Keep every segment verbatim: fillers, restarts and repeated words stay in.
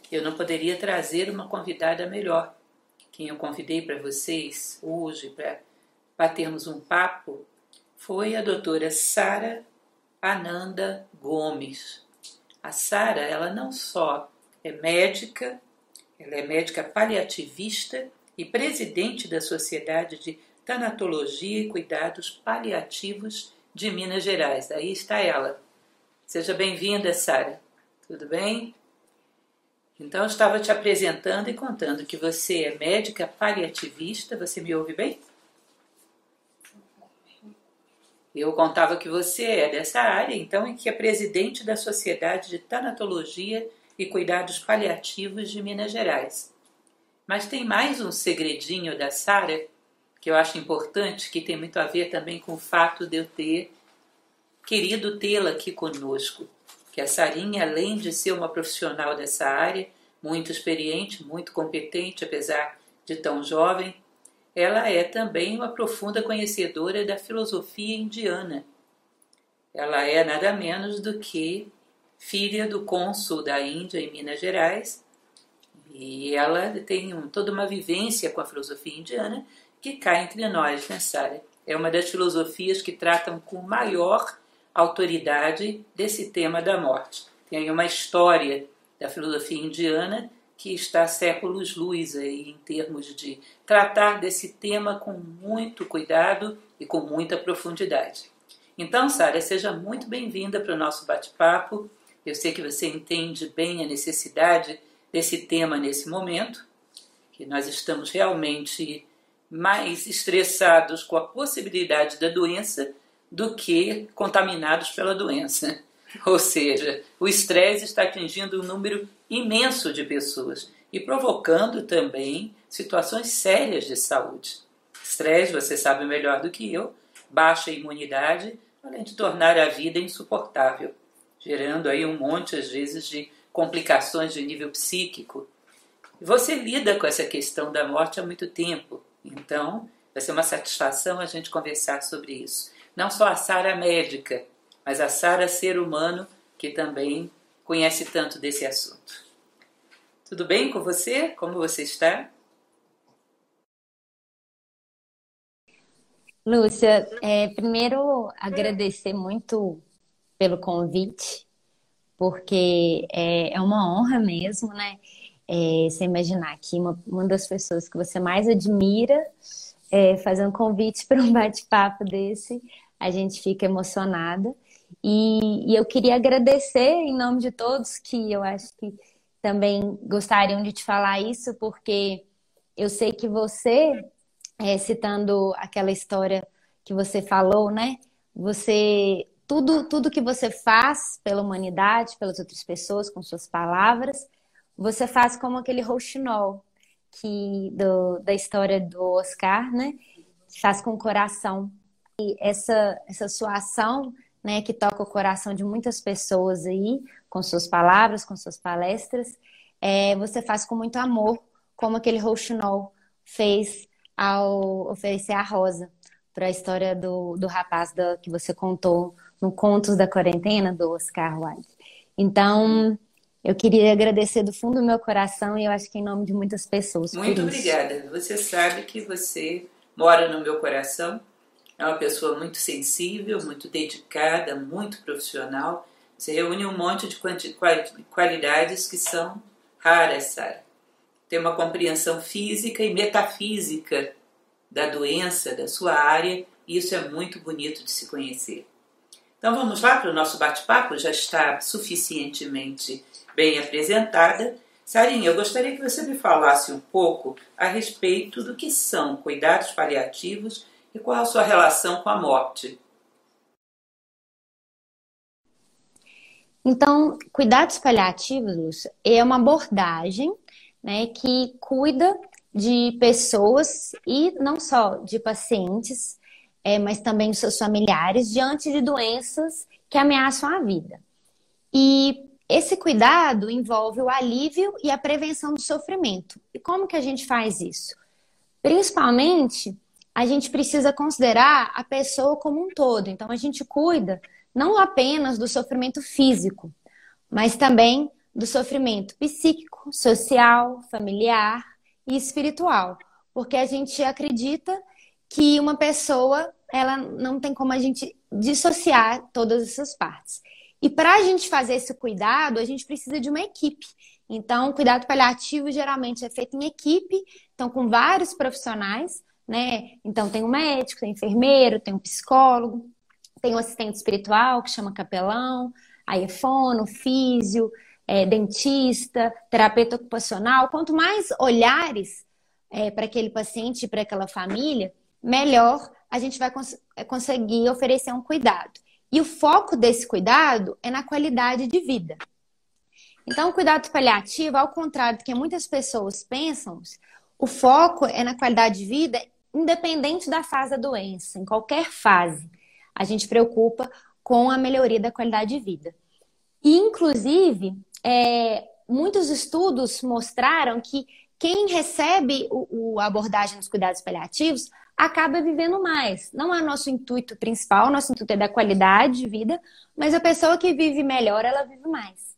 eu não poderia trazer uma convidada melhor. Quem eu convidei para vocês hoje, para batermos um papo, foi a doutora Sara Ananda Gomes. A Sara, ela não só é médica, ela é médica paliativista e presidente da Sociedade de Tanatologia e Cuidados Paliativos de Minas Gerais. Aí está ela. Seja bem-vinda, Sara. Tudo bem? Então, eu estava te apresentando e contando que você é médica paliativista. Você me ouve bem? Eu contava que você é dessa área, então, e que é presidente da Sociedade de Tanatologia e Cuidados Paliativos de Minas Gerais. Mas tem mais um segredinho da Sara, que eu acho importante, que tem muito a ver também com o fato de eu ter querido tê-la aqui conosco. Que a Sarinha, além de ser uma profissional dessa área, muito experiente, muito competente, apesar de tão jovem, ela é também uma profunda conhecedora da filosofia indiana. Ela é nada menos do que filha do cônsul da Índia em Minas Gerais, e ela tem um, toda uma vivência com a filosofia indiana que cá entre nós, né, Sara? É uma das filosofias que tratam com maior autoridade desse tema da morte. Tem aí uma história da filosofia indiana que está há séculos-luz aí em termos de tratar desse tema com muito cuidado e com muita profundidade. Então, Sara, seja muito bem-vinda para o nosso bate-papo. Eu sei que você entende bem a necessidade desse tema nesse momento, que nós estamos realmente mais estressados com a possibilidade da doença do que contaminados pela doença. Ou seja, o estresse está atingindo um número imenso de pessoas e provocando também situações sérias de saúde. Estresse, você sabe melhor do que eu, baixa imunidade, além de tornar a vida insuportável, gerando aí um monte, às vezes, de complicações de nível psíquico. Você lida com essa questão da morte há muito tempo, então vai ser uma satisfação a gente conversar sobre isso. Não só a Sara médica, mas a Sara ser humano, que também conhece tanto desse assunto. Tudo bem com você? Como você está? Lúcia, é, primeiro agradecer muito pelo convite, porque é, é uma honra mesmo, né? É, você imaginar que uma, uma das pessoas que você mais admira é, fazer um convite para um bate-papo desse, a gente fica emocionada. E, e eu queria agradecer em nome de todos que eu acho que também gostariam de te falar isso, porque eu sei que você, é, citando aquela história que você falou, né? Você, tudo, tudo que você faz pela humanidade, pelas outras pessoas, com suas palavras, você faz como aquele rouxinol que do, da história do Oscar, né? Faz com o coração. E essa, essa sua ação, né, que toca o coração de muitas pessoas aí, com suas palavras, com suas palestras, é, você faz com muito amor, como aquele rouxinol fez ao oferecer a rosa para a história do, do rapaz da, que você contou no Contos da Quarentena, do Oscar Wilde. Então, eu queria agradecer do fundo do meu coração e eu acho que em nome de muitas pessoas por Muito isso. obrigada. Você sabe que você mora no meu coração. É uma pessoa muito sensível, muito dedicada, muito profissional. Você reúne um monte de qualidades que são raras, Sara. Tem uma compreensão física e metafísica da doença, da sua área, e isso é muito bonito de se conhecer. Então vamos lá para o nosso bate-papo, já está suficientemente bem apresentada. Sarinha, eu gostaria que você me falasse um pouco a respeito do que são cuidados paliativos e qual a sua relação com a morte. Então, cuidados paliativos, Lúcia, é uma abordagem, né, que cuida de pessoas e não só de pacientes, é, mas também dos seus familiares diante de doenças que ameaçam a vida. E esse cuidado envolve o alívio e a prevenção do sofrimento. E como que a gente faz isso? Principalmente, a gente precisa considerar a pessoa como um todo. Então, a gente cuida não apenas do sofrimento físico, mas também do sofrimento psíquico, social, familiar e espiritual, porque a gente acredita que uma pessoa, ela não tem como a gente dissociar todas essas partes. E para a gente fazer esse cuidado, a gente precisa de uma equipe. Então, o cuidado paliativo geralmente é feito em equipe, então com vários profissionais, né? Então tem um médico, tem um enfermeiro, tem um psicólogo, tem um assistente espiritual que chama capelão, aí é fono, físio, é, dentista, terapeuta ocupacional. Quanto mais olhares é, para aquele paciente e para aquela família, melhor a gente vai cons- conseguir oferecer um cuidado. E o foco desse cuidado é na qualidade de vida. Então, o cuidado paliativo, ao contrário do que muitas pessoas pensam, o foco é na qualidade de vida, independente da fase da doença, em qualquer fase. A gente preocupa com a melhoria da qualidade de vida. E, inclusive, é, muitos estudos mostraram que quem recebe o, o, a abordagem dos cuidados paliativos acaba vivendo mais. Não é o nosso intuito principal, o nosso intuito é da qualidade de vida, mas a pessoa que vive melhor, ela vive mais.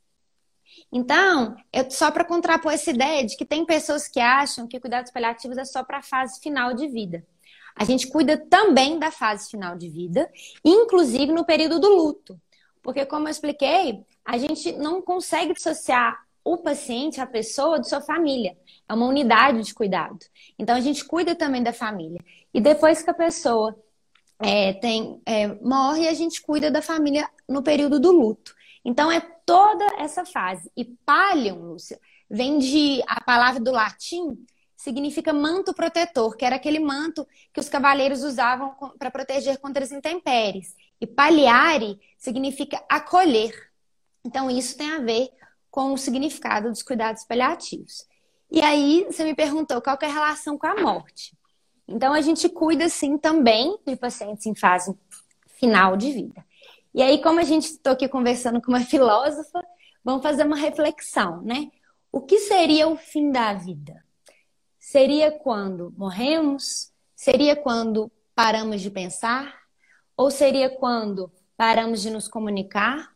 Então, eu, só para contrapor essa ideia de que tem pessoas que acham que cuidados paliativos é só para a fase final de vida. A gente cuida também da fase final de vida, inclusive no período do luto. Porque, como eu expliquei, a gente não consegue dissociar o paciente, a pessoa, de sua família. É uma unidade de cuidado. Então, a gente cuida também da família. E depois que a pessoa é, tem, é, morre, a gente cuida da família no período do luto. Então, é toda essa fase. E pallium, Lúcia, vem de a palavra do latim, significa manto protetor, que era aquele manto que os cavaleiros usavam para proteger contra as intempéries. E palliare significa acolher. Então, isso tem a ver com o significado dos cuidados paliativos. E aí, você me perguntou qual que é a relação com a morte. Então, a gente cuida, sim, também de pacientes em fase final de vida. E aí, como a gente está aqui conversando com uma filósofa, vamos fazer uma reflexão, né? O que seria o fim da vida? Seria quando morremos? Seria quando paramos de pensar? Ou seria quando paramos de nos comunicar?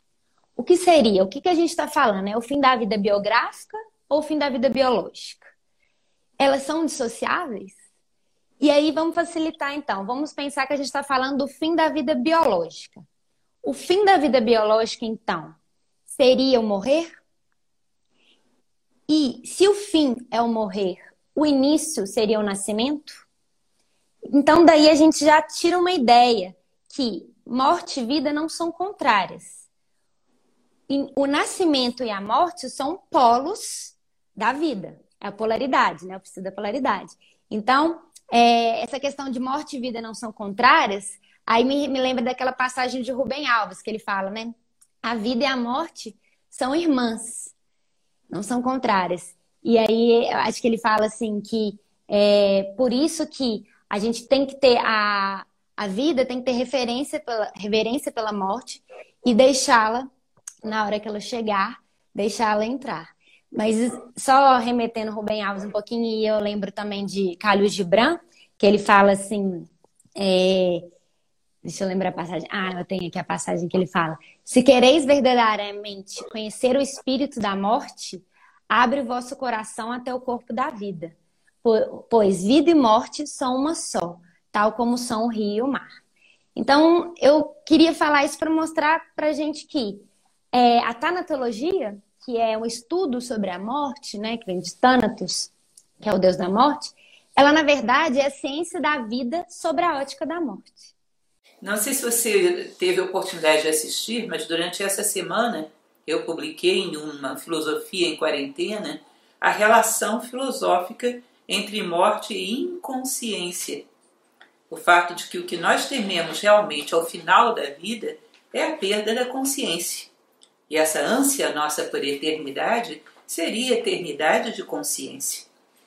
O que seria? O que, que a gente está falando? É o fim da vida biográfica ou o fim da vida biológica? Elas são dissociáveis? E aí vamos facilitar então. Vamos pensar que a gente está falando do fim da vida biológica. O fim da vida biológica, então, seria o morrer? E se o fim é o morrer, o início seria o nascimento? Então, daí a gente já tira uma ideia que morte e vida não são contrárias. E o nascimento e a morte são polos da vida. É a polaridade, né? O princípio da polaridade. Então, é, essa questão de morte e vida não são contrárias, aí me, me lembra daquela passagem de Rubem Alves, que ele fala, né? A vida e a morte são irmãs, não são contrárias. E aí, eu acho que ele fala assim, que é por isso que a gente tem que ter a, a vida, tem que ter referência pela, reverência pela morte e deixá-la, na hora que ela chegar, deixá-la entrar. Mas só remetendo Rubem Alves um pouquinho, e eu lembro também de Khalil Gibran, que ele fala assim, é, deixa eu lembrar a passagem, ah, eu tenho aqui a passagem que ele fala, se quereis verdadeiramente conhecer o espírito da morte, abre o vosso coração até o corpo da vida, pois vida e morte são uma só, tal como são o rio e o mar. Então, eu queria falar isso para mostrar para a gente que é, a tanatologia, que é um estudo sobre a morte, né, que vem de Thanatos, que é o deus da morte, ela, na verdade, é a ciência da vida sobre a ótica da morte. Não sei se você teve a oportunidade de assistir, mas durante essa semana eu publiquei em uma filosofia em quarentena a relação filosófica entre morte e inconsciência. O fato de que o que nós tememos realmente ao final da vida é a perda da consciência. E essa ânsia nossa por eternidade seria eternidade de consciência.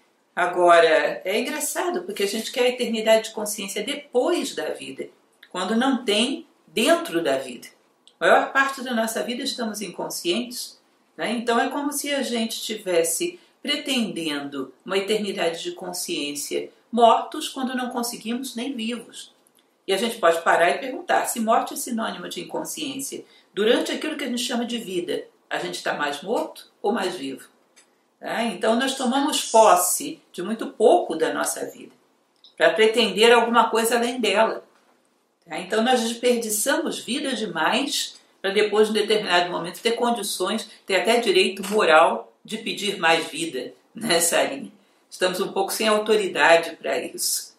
Agora, é engraçado porque a gente quer a eternidade de consciência depois da vida, quando não tem dentro da vida. A maior parte da nossa vida estamos inconscientes, né? Então é como se a gente estivesse pretendendo uma eternidade de consciência mortos quando não conseguimos nem vivos. E a gente pode parar e perguntar se morte é sinônimo de inconsciência durante aquilo que a gente chama de vida, a gente está mais morto ou mais vivo? Tá? Então nós tomamos posse de muito pouco da nossa vida, para pretender alguma coisa além dela. Tá? Então nós desperdiçamos vida demais para depois, em determinado momento, ter condições, ter até direito moral de pedir mais vida nessa linha. Estamos um pouco sem autoridade para isso.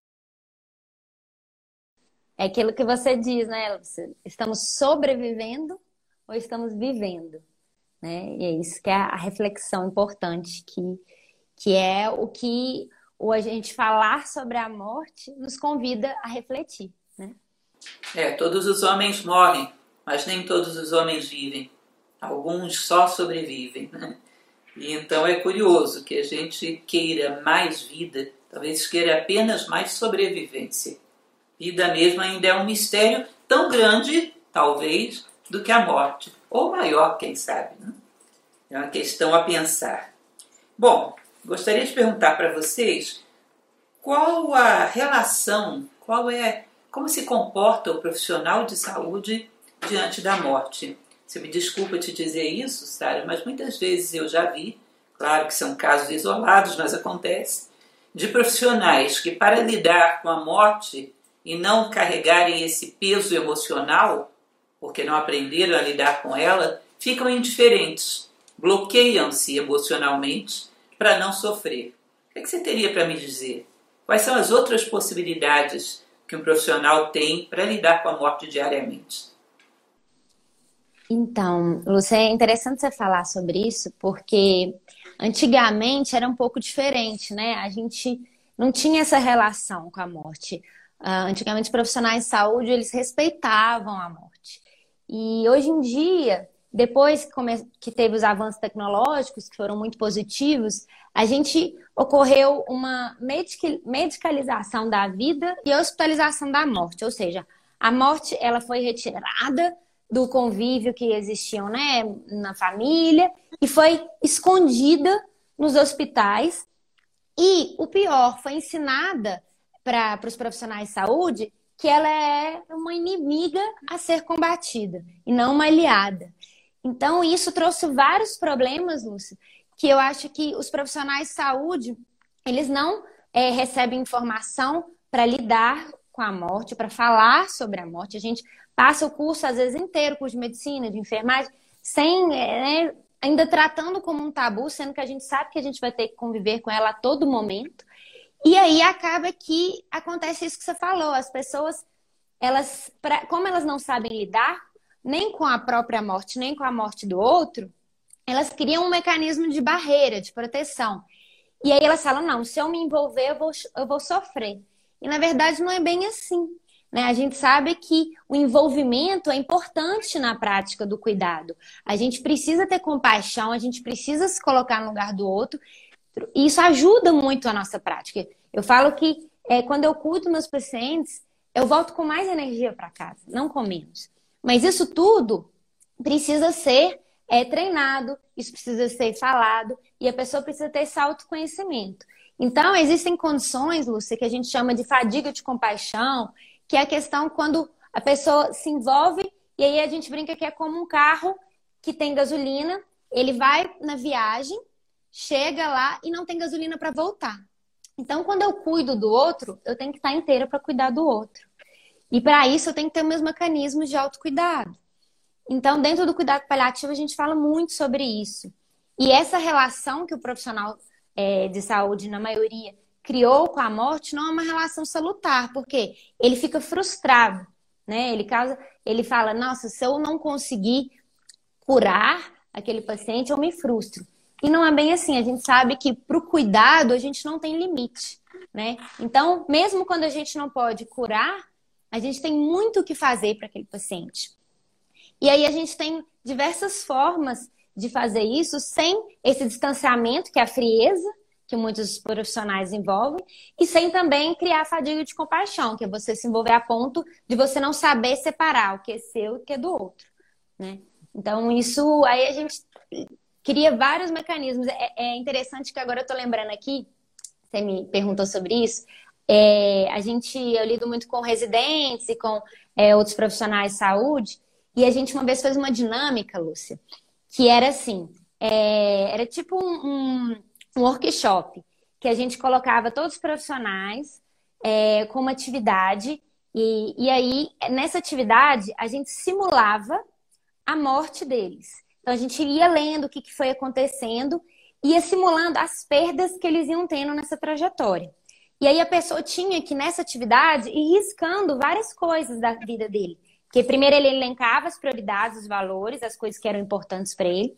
É aquilo que você diz, né, Lúcia? Estamos sobrevivendo ou estamos vivendo? Né? E é isso que é a reflexão importante, que, que é o que o a gente falar sobre a morte nos convida a refletir. Né? É, todos os homens morrem, mas nem todos os homens vivem. Alguns só sobrevivem. Né? E então é curioso que a gente queira mais vida, talvez queira apenas mais sobrevivência. Vida mesmo ainda é um mistério tão grande, talvez, do que a morte. Ou maior, quem sabe. Né? É uma questão a pensar. Bom, gostaria de perguntar para vocês qual a relação, qual é, como se comporta o profissional de saúde diante da morte. Você me desculpa te dizer isso, Sara, mas muitas vezes eu já vi, claro que são casos isolados, mas acontece, de profissionais que, para lidar com a morte e não carregarem esse peso emocional, porque não aprenderam a lidar com ela, ficam indiferentes, bloqueiam-se emocionalmente para não sofrer. O que é que você teria para me dizer? Quais são as outras possibilidades que um profissional tem para lidar com a morte diariamente? Então, Lúcia, é interessante você falar sobre isso, porque antigamente era um pouco diferente, né? A gente não tinha essa relação com a morte. Uh, antigamente, os profissionais de saúde, eles respeitavam a morte. E hoje em dia, depois que, come... que teve os avanços tecnológicos, que foram muito positivos, a gente ocorreu uma medic... medicalização da vida e hospitalização da morte. Ou seja, a morte ela foi retirada do convívio que existiam, né, na família e foi escondida nos hospitais. E o pior, foi ensinada para os profissionais de saúde que ela é uma inimiga a ser combatida e não uma aliada. Então, isso trouxe vários problemas, Lúcia, que eu acho que os profissionais de saúde, eles não é, recebem informação para lidar com a morte, para falar sobre a morte. A gente passa o curso, às vezes, inteiro, curso de medicina, de enfermagem, sem, né, ainda tratando como um tabu, sendo que a gente sabe que a gente vai ter que conviver com ela a todo momento. E aí acaba que acontece isso que você falou, as pessoas, elas, pra, como elas não sabem lidar nem com a própria morte, nem com a morte do outro, elas criam um mecanismo de barreira, de proteção. E aí elas falam, não, se eu me envolver, eu vou, eu vou sofrer. E na verdade não é bem assim. Né? A gente sabe que o envolvimento é importante na prática do cuidado. A gente precisa ter compaixão, a gente precisa se colocar no lugar do outro. E isso ajuda muito a nossa prática. Eu falo que é, quando eu cuido dos meus pacientes, eu volto com mais energia para casa, não com menos. Mas isso tudo precisa ser é, treinado, isso precisa ser falado e a pessoa precisa ter esse autoconhecimento. Então, existem condições, Lúcia, que a gente chama de fadiga de compaixão, que é a questão quando a pessoa se envolve e aí a gente brinca que é como um carro que tem gasolina, ele vai na viagem, chega lá e não tem gasolina para voltar. Então, quando eu cuido do outro, eu tenho que estar inteira para cuidar do outro. E para isso, eu tenho que ter meus mecanismos de autocuidado. Então, dentro do cuidado paliativo, a gente fala muito sobre isso. E essa relação que o profissional é, de saúde, na maioria, criou com a morte, não é uma relação salutar, porque ele fica frustrado, né? Ele causa, ele fala, nossa, se eu não conseguir curar aquele paciente, eu me frustro. E não é bem assim, a gente sabe que para o cuidado a gente não tem limite, né? Então, mesmo quando a gente não pode curar, a gente tem muito o que fazer para aquele paciente. E aí a gente tem diversas formas de fazer isso sem esse distanciamento, que é a frieza, que muitos profissionais envolvem, e sem também criar fadiga de compaixão, que é você se envolver a ponto de você não saber separar o que é seu e o que é do outro, né? Então, isso aí a gente cria vários mecanismos. É, é interessante que agora eu estou lembrando aqui, você me perguntou sobre isso, é, a gente, eu lido muito com residentes e com é, outros profissionais de saúde, e a gente uma vez fez uma dinâmica, Lúcia, que era assim, é, era tipo um, um, um workshop, que a gente colocava todos os profissionais é, com uma atividade, e, e aí, nessa atividade, a gente simulava a morte deles. Então, a gente ia lendo o que, que foi acontecendo, ia simulando as perdas que eles iam tendo nessa trajetória. E aí, a pessoa tinha que, nessa atividade, ir riscando várias coisas da vida dele. Porque primeiro ele elencava as prioridades, os valores, as coisas que eram importantes para ele.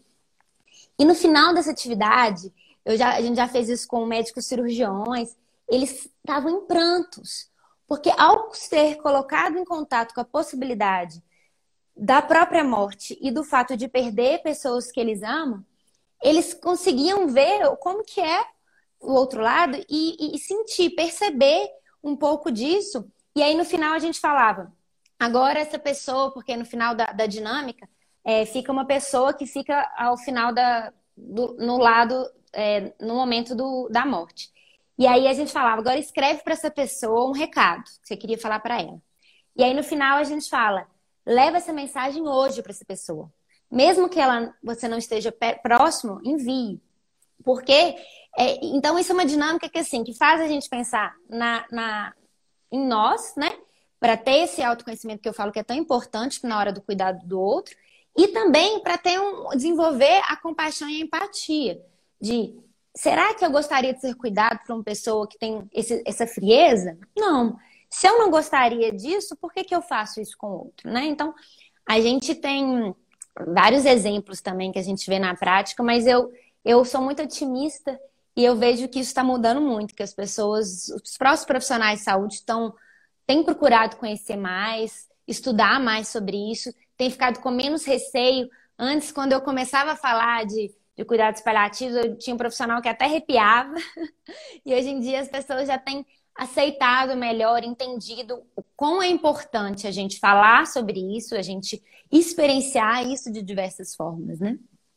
E no final dessa atividade, eu já, a gente já fez isso com médicos cirurgiões, eles estavam em prantos. Porque ao ser colocado em contato com a possibilidade da própria morte e do fato de perder pessoas que eles amam, eles conseguiam ver como que é o outro lado e, e, e sentir, perceber um pouco disso. E aí no final a gente falava, agora essa pessoa, porque no final da, da dinâmica, é, fica uma pessoa que fica ao final da, do, no lado, é, no momento do, da morte. E aí a gente falava, agora escreve para essa pessoa um recado que você queria falar para ela. E aí no final a gente fala, leva essa mensagem hoje para essa pessoa. Mesmo que ela, você não esteja próximo, envie. Porque, é, então isso é uma dinâmica que, assim, que faz a gente pensar na, na, em nós, né? Para ter esse autoconhecimento que eu falo que é tão importante na hora do cuidado do outro. E também para ter um, desenvolver a compaixão e a empatia. De, será que eu gostaria de ser cuidado por uma pessoa que tem esse, essa frieza? Não. Se eu não gostaria disso, por que, que eu faço isso com o outro, né? Então, a gente tem vários exemplos também que a gente vê na prática, mas eu, eu sou muito otimista e eu vejo que isso está mudando muito, que as pessoas, os próprios profissionais de saúde estão, têm procurado conhecer mais, estudar mais sobre isso, têm ficado com menos receio. Antes, quando eu começava a falar de, de cuidados paliativos, eu tinha um profissional que até arrepiava, e hoje em dia as pessoas já têm aceitado melhor, entendido o quão é importante a gente falar sobre isso, a gente experienciar isso de diversas formas, né?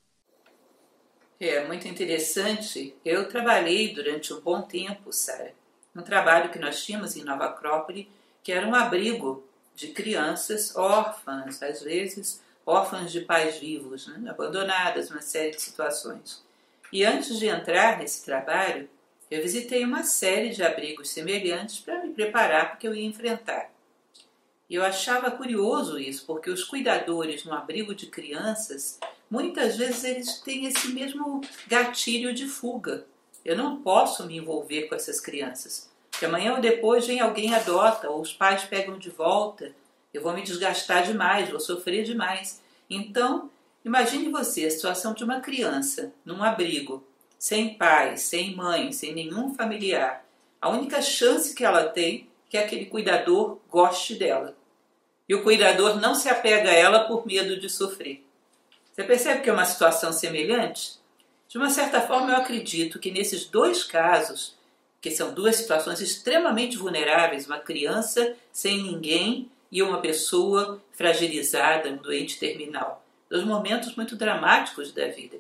É muito interessante. Eu trabalhei durante um bom tempo, Sara, num trabalho que nós tínhamos em Nova Acrópole, que era um abrigo de crianças órfãs, às vezes órfãs de pais vivos, né? Abandonadas, uma série de situações. E antes de entrar nesse trabalho, eu visitei uma série de abrigos semelhantes para me preparar para o que eu ia enfrentar. E eu achava curioso isso, porque os cuidadores no abrigo de crianças, muitas vezes eles têm esse mesmo gatilho de fuga. Eu não posso me envolver com essas crianças, porque amanhã ou depois vem alguém e adota, ou os pais pegam de volta, eu vou me desgastar demais, vou sofrer demais. Então, imagine você a situação de uma criança num abrigo, sem pai, sem mãe, sem nenhum familiar. A única chance que ela tem é que aquele cuidador goste dela. E o cuidador não se apega a ela por medo de sofrer. Você percebe que é uma situação semelhante? De uma certa forma, eu acredito que nesses dois casos, que são duas situações extremamente vulneráveis, uma criança sem ninguém e uma pessoa fragilizada, um doente terminal, dois momentos muito dramáticos da vida.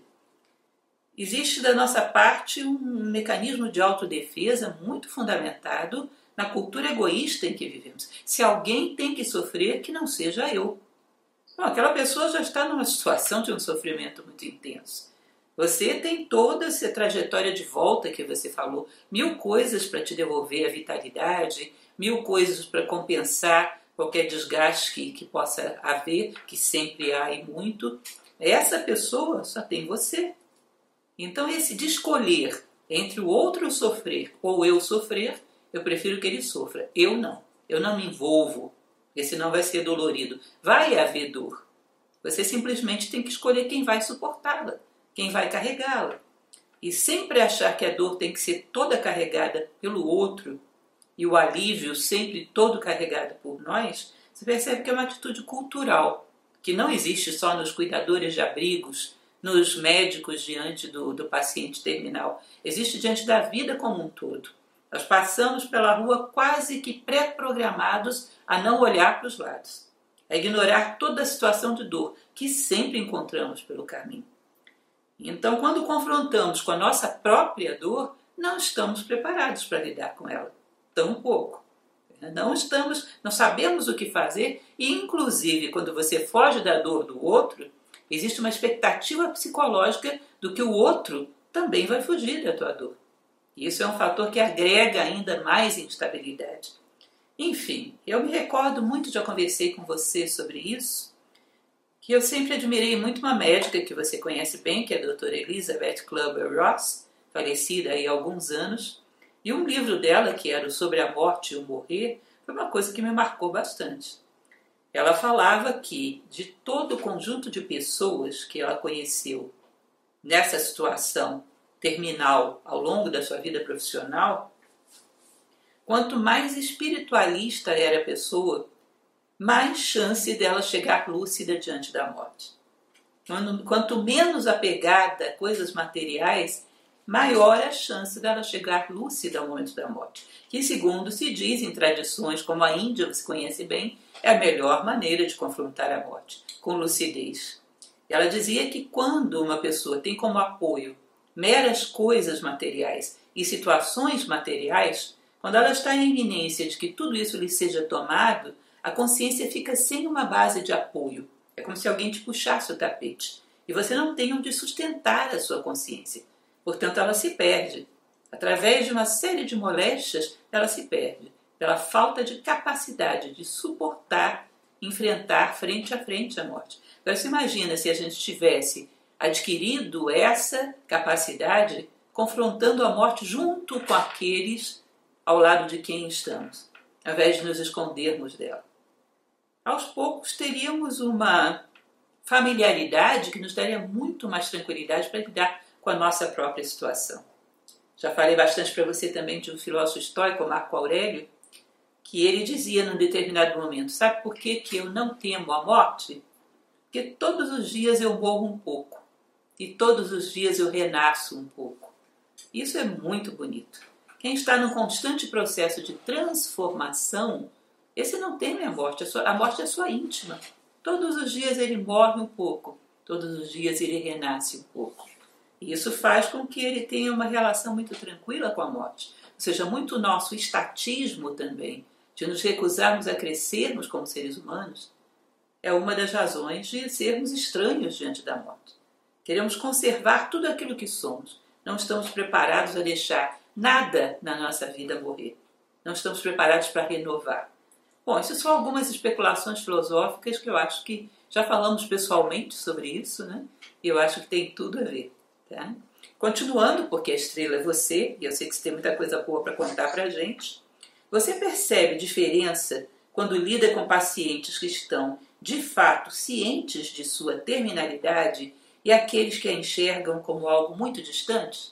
Existe da nossa parte um mecanismo de autodefesa muito fundamentado na cultura egoísta em que vivemos. Se alguém tem que sofrer, que não seja eu. Bom, aquela pessoa já está numa situação de um sofrimento muito intenso. Você tem toda essa trajetória de volta que você falou, mil coisas para te devolver a vitalidade, mil coisas para compensar qualquer desgaste que, que possa haver, que sempre há e muito. Essa pessoa só tem você. Então, esse de escolher entre o outro sofrer ou eu sofrer, eu prefiro que ele sofra. Eu não. Eu não me envolvo, porque senão vai ser dolorido. Vai haver dor. Você simplesmente tem que escolher quem vai suportá-la, quem vai carregá-la. E sempre achar que a dor tem que ser toda carregada pelo outro e o alívio sempre todo carregado por nós, você percebe que é uma atitude cultural, que não existe só nos cuidadores de abrigos, nos médicos diante do, do paciente terminal. Existe diante da vida como um todo. Nós passamos pela rua quase que pré-programados a não olhar para os lados, a ignorar toda a situação de dor que sempre encontramos pelo caminho. Então, quando confrontamos com a nossa própria dor, não estamos preparados para lidar com ela. Tão pouco. Não estamos, não sabemos o que fazer e, inclusive, quando você foge da dor do outro, Existe uma expectativa psicológica do que o outro também vai fugir da tua dor. E isso é um fator que agrega ainda mais instabilidade. Enfim, eu me recordo muito, já conversei com você sobre isso, que eu sempre admirei muito uma médica que você conhece bem, que é a doutora Elizabeth Kübler-Ross, falecida aí há alguns anos, e um livro dela, que era o Sobre a Morte e o Morrer, foi uma coisa que me marcou bastante. Ela falava que, de todo o conjunto de pessoas que ela conheceu nessa situação terminal ao longo da sua vida profissional, quanto mais espiritualista era a pessoa, mais chance dela chegar lúcida diante da morte. Quanto menos apegada a coisas materiais, maior a chance dela chegar lúcida ao momento da morte. Que, segundo se diz em tradições como a Índia, você conhece bem, é a melhor maneira de confrontar a morte, com lucidez. Ela dizia que quando uma pessoa tem como apoio meras coisas materiais e situações materiais, quando ela está em iminência de que tudo isso lhe seja tomado, a consciência fica sem uma base de apoio. É como se alguém te puxasse o tapete. E você não tem onde sustentar a sua consciência. Portanto, ela se perde. Através de uma série de moléstias, ela se perde. Pela falta de capacidade de suportar, enfrentar frente a frente a morte. Então, você imagina se a gente tivesse adquirido essa capacidade, confrontando a morte junto com aqueles ao lado de quem estamos, ao invés de nos escondermos dela. Aos poucos teríamos uma familiaridade que nos daria muito mais tranquilidade para lidar com a nossa própria situação. Já falei bastante para você também de um filósofo estoico, Marco Aurélio, que ele dizia num determinado momento: sabe por que que eu não temo a morte? Porque todos os dias eu morro um pouco e todos os dias eu renasço um pouco. Isso é muito bonito. Quem está num constante processo de transformação, esse não teme a morte. A, sua, a morte é sua íntima. Todos os dias ele morre um pouco, todos os dias ele renasce um pouco. E isso faz com que ele tenha uma relação muito tranquila com a morte. Ou seja, muito nosso estatismo também, de nos recusarmos a crescermos como seres humanos, é uma das razões de sermos estranhos diante da morte. Queremos conservar tudo aquilo que somos. Não estamos preparados a deixar nada na nossa vida morrer. Não estamos preparados para renovar. Bom, isso são algumas especulações filosóficas que eu acho que já falamos pessoalmente sobre isso, né? E eu acho que tem tudo a ver. Tá? Continuando, porque a estrela é você, e eu sei que você tem muita coisa boa para contar para a gente, você percebe diferença quando lida com pacientes que estão, de fato, cientes de sua terminalidade e aqueles que a enxergam como algo muito distante?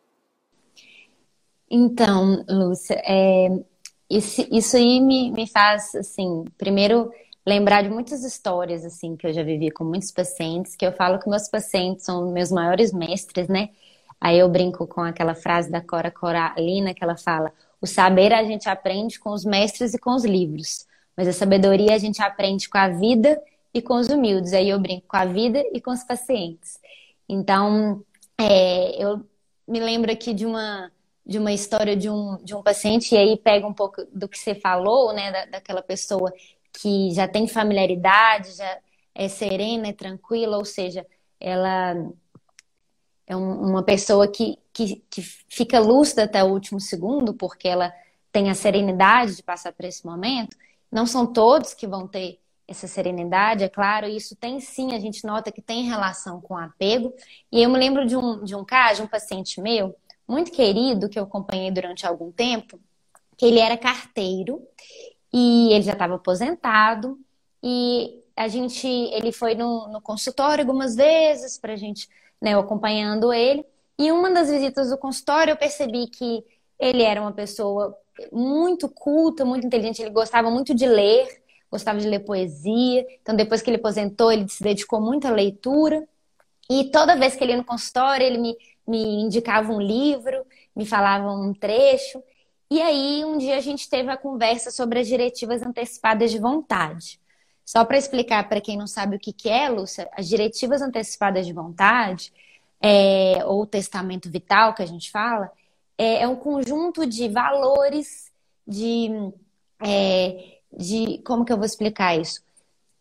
Então, Lúcia, é, isso, isso aí me, me faz, assim, primeiro lembrar de muitas histórias, assim, que eu já vivi com muitos pacientes, que eu falo que meus pacientes são meus maiores mestres, né? Aí eu brinco com aquela frase da Cora Coralina, que ela fala: o saber a gente aprende com os mestres e com os livros, mas a sabedoria a gente aprende com a vida e com os humildes. Aí eu brinco com a vida e com os pacientes. Então, é, eu me lembro aqui de uma, de uma história de um, de um paciente, e aí pega um pouco do que você falou, né, da, daquela pessoa que já tem familiaridade, já é serena, é tranquila, ou seja, ela é um, uma pessoa que, que, que fica lúcida até o último segundo, porque ela tem a serenidade de passar por esse momento. Não são todos que vão ter essa serenidade, é claro, e isso tem sim, a gente nota que tem relação com apego. E eu me lembro de um, de um caso, de um paciente meu, muito querido, que eu acompanhei durante algum tempo, que ele era carteiro, e ele já estava aposentado, e a gente, ele foi no, no consultório algumas vezes para a gente, né, eu acompanhando ele, e uma das visitas do consultório eu percebi que ele era uma pessoa muito culta, muito inteligente, ele gostava muito de ler, gostava de ler poesia, então depois que ele aposentou ele se dedicou muito à leitura, e toda vez que ele ia no consultório ele me, me indicava um livro, me falava um trecho. E aí, um dia a gente teve a conversa sobre as diretivas antecipadas de vontade. Só para explicar para quem não sabe o que que é, Lúcia, as diretivas antecipadas de vontade, é, ou testamento vital que a gente fala, é, é um conjunto de valores, de, é, de... Como que eu vou explicar isso?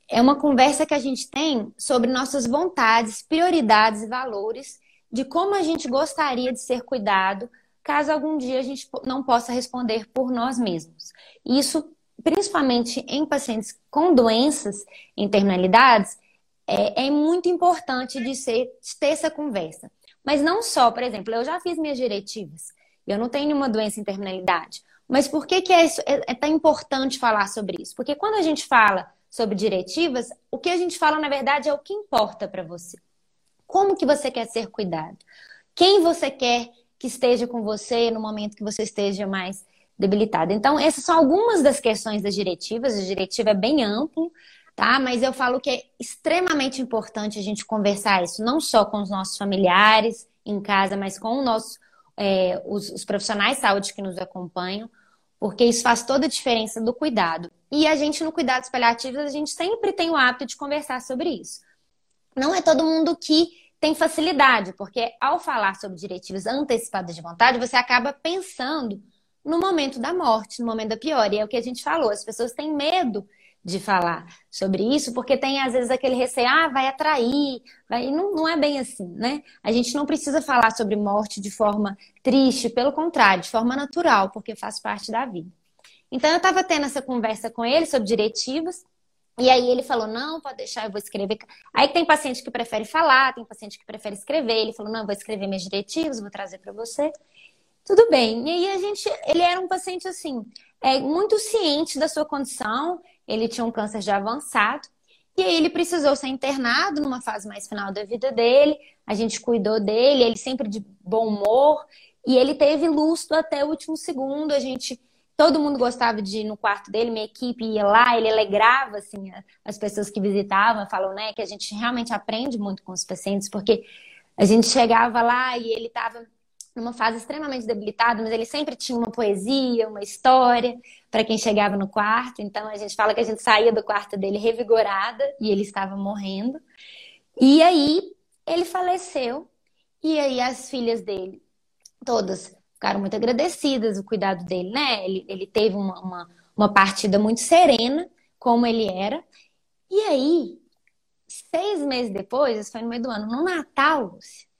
é uma conversa que a gente tem sobre nossas vontades, prioridades e valores, de como a gente gostaria de ser cuidado, caso algum dia a gente não possa responder por nós mesmos. Isso, principalmente em pacientes com doenças em terminalidades, é, é muito importante de, ser, de ter essa conversa. Mas não só, por exemplo, eu já fiz minhas diretivas, eu não tenho nenhuma doença em terminalidade. Mas por que, que é, isso, é, é tão importante falar sobre isso? Porque quando a gente fala sobre diretivas, o que a gente fala, na verdade, é o que importa para você. Como que você quer ser cuidado? Quem você quer que esteja com você no momento que você esteja mais debilitado? Então, essas são algumas das questões das diretivas. A diretiva é bem ampla, tá? Mas eu falo que é extremamente importante a gente conversar isso, não só com os nossos familiares em casa, mas com o nosso, é, os, os profissionais de saúde que nos acompanham, porque isso faz toda a diferença do cuidado. E a gente, no cuidados paliativos, a gente sempre tem o hábito de conversar sobre isso. Não é todo mundo que tem facilidade, porque ao falar sobre diretivas antecipadas de vontade, você acaba pensando no momento da morte, no momento da pior. E é o que a gente falou, as pessoas têm medo de falar sobre isso, porque tem às vezes aquele receio, ah, vai atrair, vai... E não, não é bem assim, né? A gente não precisa falar sobre morte de forma triste, pelo contrário, de forma natural, porque faz parte da vida. Então eu estava tendo essa conversa com ele sobre diretivas, e aí ele falou, não, pode deixar, eu vou escrever. Aí tem paciente que prefere falar, tem paciente que prefere escrever. Ele falou, não, eu vou escrever minhas diretivas, vou trazer para você. Tudo bem. E aí a gente, ele era um paciente assim, é, muito ciente da sua condição, ele tinha um câncer já avançado, e aí ele precisou ser internado numa fase mais final da vida dele, a gente cuidou dele, ele sempre de bom humor, e ele teve lúcido até o último segundo, a gente... Todo mundo gostava de ir no quarto dele, minha equipe ia lá, ele alegrava assim, as pessoas que visitavam, falou, né, que a gente realmente aprende muito com os pacientes, porque a gente chegava lá e ele estava numa fase extremamente debilitada, mas ele sempre tinha uma poesia, uma história para quem chegava no quarto. Então a gente fala que a gente saía do quarto dele revigorada e ele estava morrendo. E aí ele faleceu, e aí as filhas dele, todas ficaram muito agradecidas, o cuidado dele, né? Ele, ele teve uma, uma, uma partida muito serena, como ele era. E aí, seis meses depois, isso foi no meio do ano, no Natal,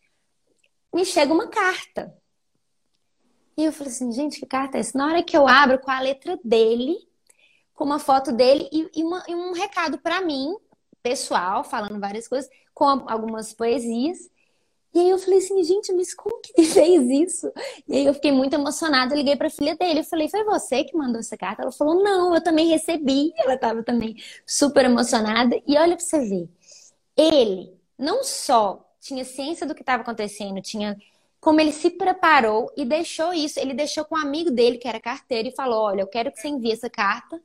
me chega uma carta. E eu falei assim, gente, que carta é essa? Na hora que eu abro com a letra dele, com uma foto dele e, e, uma, e um recado para mim, pessoal, falando várias coisas, com algumas poesias. E aí eu falei assim, gente, mas como que ele fez isso? E aí eu fiquei muito emocionada, eu liguei pra filha dele, eu falei, foi você que mandou essa carta? Ela falou, não, eu também recebi. Ela tava também super emocionada. E olha pra você ver, ele não só tinha ciência do que estava acontecendo, tinha como ele se preparou e deixou isso, ele deixou com um amigo dele, que era carteiro, e falou, olha, eu quero que você envie essa carta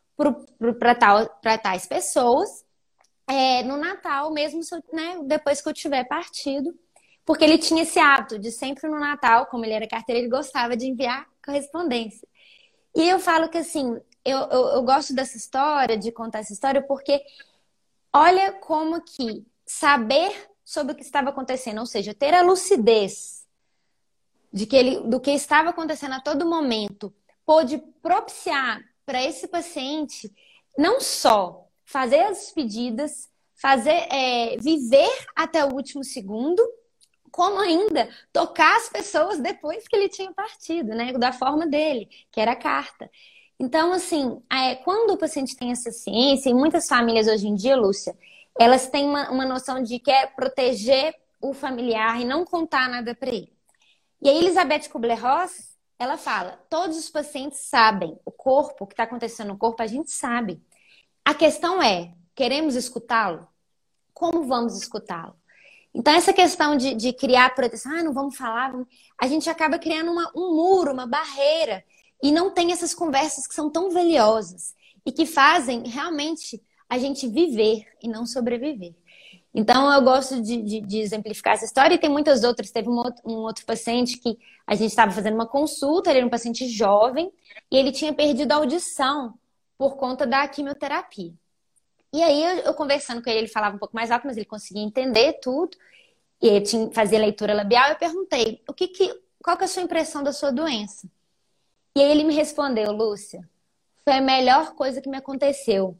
para tais pessoas é, no Natal, mesmo né, depois que eu tiver partido. Porque ele tinha esse hábito de sempre no Natal, como ele era carteiro, ele gostava de enviar correspondência. E eu falo que assim, eu, eu, eu gosto dessa história, de contar essa história, porque olha como que saber sobre o que estava acontecendo, ou seja, ter a lucidez de que ele, do que estava acontecendo a todo momento, pôde propiciar para esse paciente não só fazer as despedidas, fazer, é, viver até o último segundo, como ainda tocar as pessoas depois que ele tinha partido, né? Da forma dele, que era a carta. Então, assim, é, quando o paciente tem essa ciência, e muitas famílias hoje em dia, Lúcia, elas têm uma, uma noção de que é proteger o familiar e não contar nada para ele. E a Elizabeth Kubler-Ross, ela fala, todos os pacientes sabem, o corpo, o que está acontecendo no corpo, a gente sabe. A questão é, queremos escutá-lo? Como vamos escutá-lo? Então, essa questão de, de criar proteção, ah, não vamos falar, vamos... a gente acaba criando uma, um muro, uma barreira, e não tem essas conversas que são tão valiosas e que fazem realmente a gente viver e não sobreviver. Então, eu gosto de, de, de exemplificar essa história, e tem muitas outras. Teve um outro, um outro paciente que a gente estava fazendo uma consulta, ele era um paciente jovem, e ele tinha perdido a audição por conta da quimioterapia. E aí, eu, eu conversando com ele, ele falava um pouco mais alto, mas ele conseguia entender tudo. E ele tinha, fazia leitura labial. Eu perguntei, o que que, qual que é a sua impressão da sua doença? E aí ele me respondeu, Lúcia, foi a melhor coisa que me aconteceu.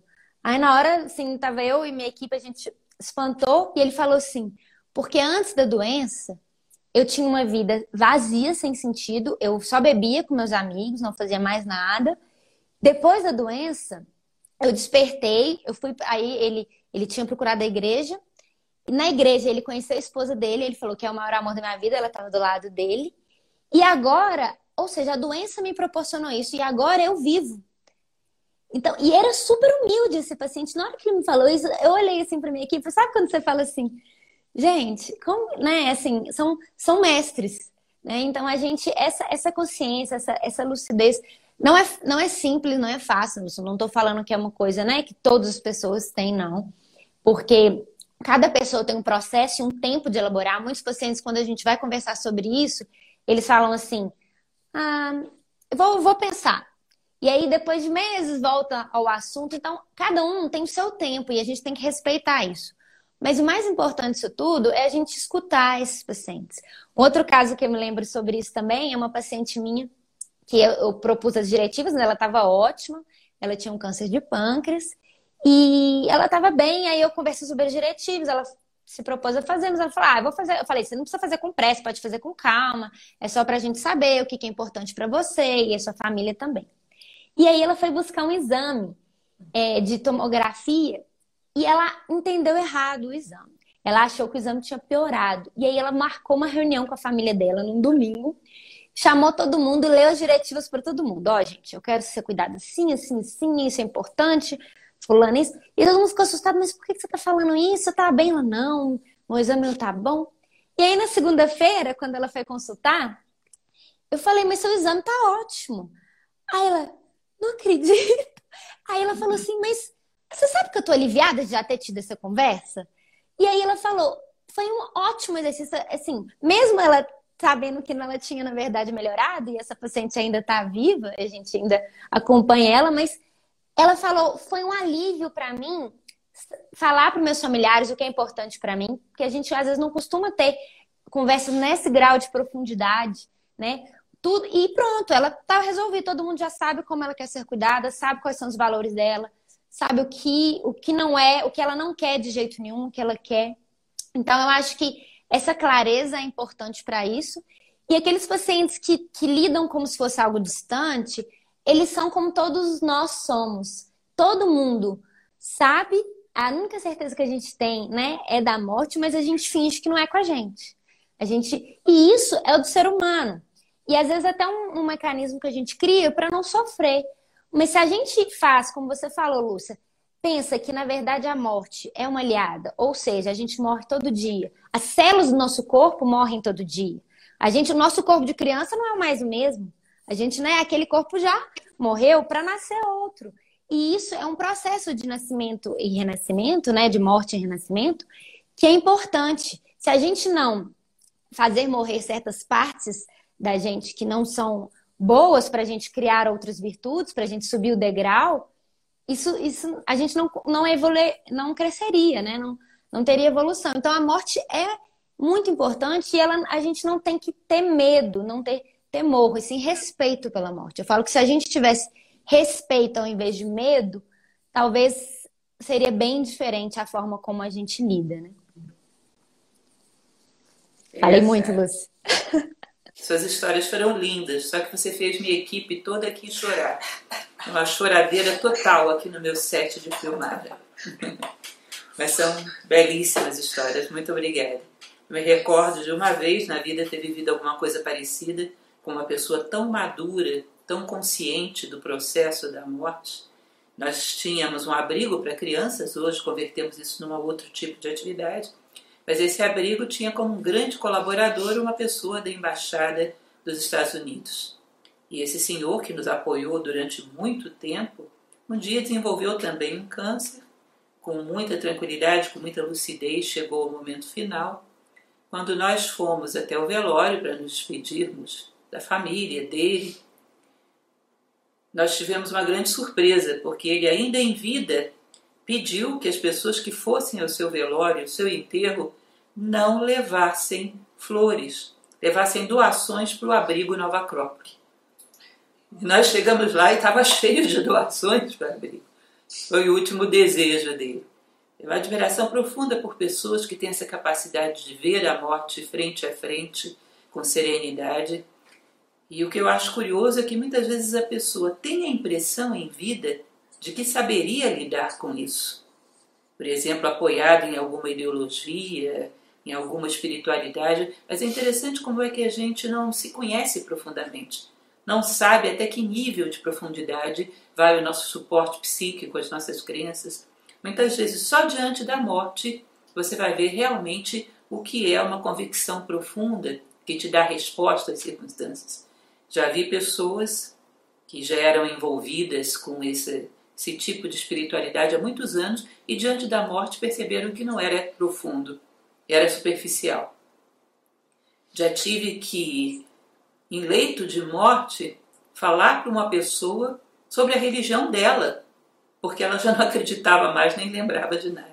Aí na hora, assim, tava eu e minha equipe, a gente espantou e ele falou assim, porque antes da doença, eu tinha uma vida vazia, sem sentido, eu só bebia com meus amigos, não fazia mais nada. Depois da doença, eu despertei, eu fui, aí ele, ele tinha procurado a igreja, e na igreja ele conheceu a esposa dele, ele falou que é o maior amor da minha vida, ela estava do lado dele. E agora, ou seja, a doença me proporcionou isso, e agora eu vivo. Então, e era super humilde esse paciente. Na hora que ele me falou isso, eu olhei assim para minha equipe, sabe quando você fala assim, gente, como, né, assim, são, são mestres, né? Então a gente, essa, essa consciência, essa, essa lucidez, não é, não é simples, não é fácil. Eu não estou falando que é uma coisa, né, que todas as pessoas têm, não. Porque cada pessoa tem um processo e um tempo de elaborar. Muitos pacientes, quando a gente vai conversar sobre isso, eles falam assim, ah, eu vou, vou pensar. E aí, depois de meses, volta ao assunto. Então, cada um tem o seu tempo e a gente tem que respeitar isso. Mas o mais importante disso tudo é a gente escutar esses pacientes. Outro caso que eu me lembro sobre isso também é uma paciente minha que eu, eu propus as diretivas, né? Ela estava ótima, ela tinha um câncer de pâncreas e ela estava bem. Aí eu conversei sobre as diretivas, ela se propôs a fazer, mas ela falou, ah, eu vou fazer. Eu falei, você não precisa fazer com pressa, pode fazer com calma, é só para a gente saber o que é importante para você e a sua família também. E aí ela foi buscar um exame é, de tomografia e ela entendeu errado o exame. Ela achou que o exame tinha piorado. E aí ela marcou uma reunião com a família dela num domingo, chamou todo mundo e leu as diretivas para todo mundo. Ó, oh, gente, eu quero ser cuidada assim, assim, assim, isso é importante, fulano isso. E todo mundo ficou assustado, mas por que você tá falando isso? Tá bem? Ela, não, o exame não tá bom. E aí na segunda-feira, quando ela foi consultar, eu falei, mas seu exame tá ótimo. Aí ela, não acredito. Aí ela falou assim, mas você sabe que eu tô aliviada de já ter tido essa conversa? E aí ela falou, foi um ótimo exercício, assim, mesmo ela sabendo que ela tinha, na verdade, melhorado, e essa paciente ainda tá viva, a gente ainda acompanha ela, mas ela falou, foi um alívio para mim falar para meus familiares o que é importante para mim, porque a gente às vezes não costuma ter conversas nesse grau de profundidade, né? Tudo, e pronto, ela tá resolvida, todo mundo já sabe como ela quer ser cuidada, sabe quais são os valores dela, sabe o que, o que não é, o que ela não quer de jeito nenhum, o que ela quer. Então, eu acho que essa clareza é importante para isso. E aqueles pacientes que, que lidam como se fosse algo distante, eles são como todos nós somos. Todo mundo sabe, a única certeza que a gente tem, né, é da morte, mas a gente finge que não é com a gente. A gente... E isso é o do ser humano. E às vezes até um, um mecanismo que a gente cria para não sofrer. Mas se a gente faz, como você falou, Lúcia, pensa que na verdade a morte é uma aliada, ou seja, a gente morre todo dia. As células do nosso corpo morrem todo dia. A gente, o nosso corpo de criança não é mais o mesmo. A gente, né, aquele corpo já morreu para nascer outro. E isso é um processo de nascimento e renascimento, né, de morte e renascimento, que é importante. Se a gente não fazer morrer certas partes da gente que não são boas para a gente criar outras virtudes, para a gente subir o degrau, isso, isso a gente não, não, evolu não cresceria, né? Não, não teria evolução. Então a morte é muito importante e ela, a gente não tem que ter medo, não ter temor, e sim respeito pela morte. Eu falo que se a gente tivesse respeito ao invés de medo, talvez seria bem diferente a forma como a gente lida, né? Essa... Falei muito, Lúcia. Suas histórias foram lindas, só que você fez minha equipe toda aqui chorar. Uma choradeira total aqui no meu set de filmagem. Mas são belíssimas histórias, muito obrigada. Eu me recordo de uma vez na vida ter vivido alguma coisa parecida com uma pessoa tão madura, tão consciente do processo da morte. Nós tínhamos um abrigo para crianças, hoje convertemos isso num outro tipo de atividade. Mas esse abrigo tinha como um grande colaborador uma pessoa da Embaixada dos Estados Unidos. E esse senhor, que nos apoiou durante muito tempo, um dia desenvolveu também um câncer. Com muita tranquilidade, com muita lucidez, chegou ao momento final. Quando nós fomos até o velório para nos despedirmos da família, dele, nós tivemos uma grande surpresa, porque ele ainda em vida pediu que as pessoas que fossem ao seu velório, ao seu enterro, não levassem flores, levassem doações para o abrigo Nova Acrópole. Nós chegamos lá e estava cheio de doações para o abrigo. Foi o último desejo dele. Uma admiração profunda por pessoas que têm essa capacidade de ver a morte frente a frente, com serenidade. E o que eu acho curioso é que muitas vezes a pessoa tem a impressão em vida de que saberia lidar com isso. Por exemplo, apoiado em alguma ideologia, em alguma espiritualidade, mas é interessante como é que a gente não se conhece profundamente. Não sabe até que nível de profundidade vai o nosso suporte psíquico, as nossas crenças. Muitas vezes, só diante da morte, você vai ver realmente o que é uma convicção profunda que te dá resposta às circunstâncias. Já vi pessoas que já eram envolvidas com esse, esse tipo de espiritualidade há muitos anos e diante da morte perceberam que não era profundo, era superficial. Já tive que, em leito de morte, falar para uma pessoa sobre a religião dela, porque ela já não acreditava mais nem lembrava de nada.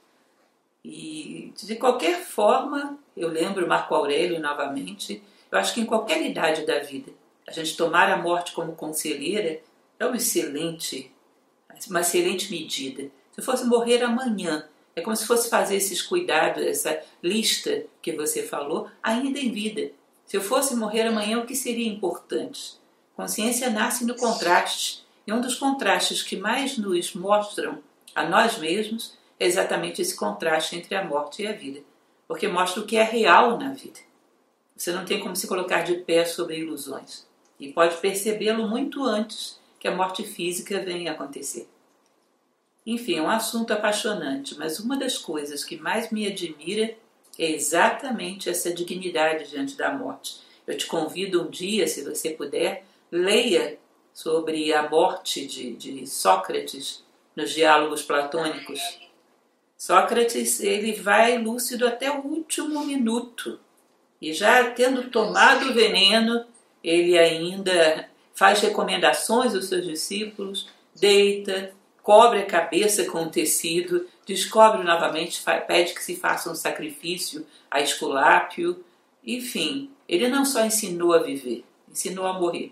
E, de qualquer forma, eu lembro Marco Aurélio novamente, eu acho que em qualquer idade da vida, a gente tomar a morte como conselheira é uma excelente, uma excelente medida. Se eu fosse morrer amanhã, é como se fosse fazer esses cuidados, essa lista que você falou, ainda em vida. Se eu fosse morrer amanhã, o que seria importante? Consciência nasce no contraste. E um dos contrastes que mais nos mostram a nós mesmos é exatamente esse contraste entre a morte e a vida. Porque mostra o que é real na vida. Você não tem como se colocar de pé sobre ilusões. E pode percebê-lo muito antes que a morte física venha a acontecer. Enfim, é um assunto apaixonante, mas uma das coisas que mais me admira é exatamente essa dignidade diante da morte. Eu te convido um dia, se você puder, leia sobre a morte de, de Sócrates nos diálogos platônicos. Sócrates, ele vai lúcido até o último minuto. E já tendo tomado o veneno, ele ainda faz recomendações aos seus discípulos, deita, cobre a cabeça com um tecido, descobre novamente, pede que se faça um sacrifício a Esculápio. Enfim, ele não só ensinou a viver, ensinou a morrer.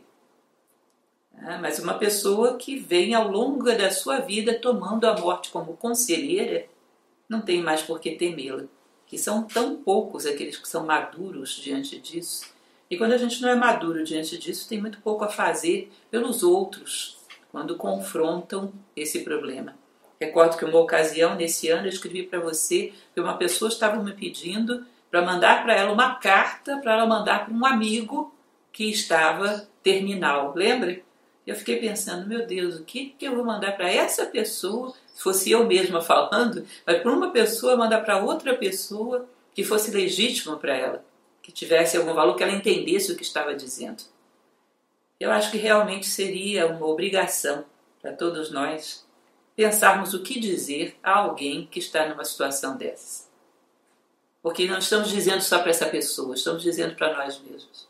Ah, mas uma pessoa que vem ao longo da sua vida tomando a morte como conselheira, não tem mais por que temê-la. Que são tão poucos aqueles que são maduros diante disso. E quando a gente não é maduro diante disso, tem muito pouco a fazer pelos outros, quando confrontam esse problema. Recordo que uma ocasião, nesse ano, eu escrevi para você que uma pessoa estava me pedindo para mandar para ela uma carta, para ela mandar para um amigo que estava terminal. Lembra? Eu fiquei pensando, meu Deus, o que, que eu vou mandar para essa pessoa, se fosse eu mesma falando, mas para uma pessoa mandar para outra pessoa que fosse legítimo para ela, que tivesse algum valor, que ela entendesse o que estava dizendo. Eu acho que realmente seria uma obrigação para todos nós pensarmos o que dizer a alguém que está numa situação dessas. Porque não estamos dizendo só para essa pessoa, estamos dizendo para nós mesmos.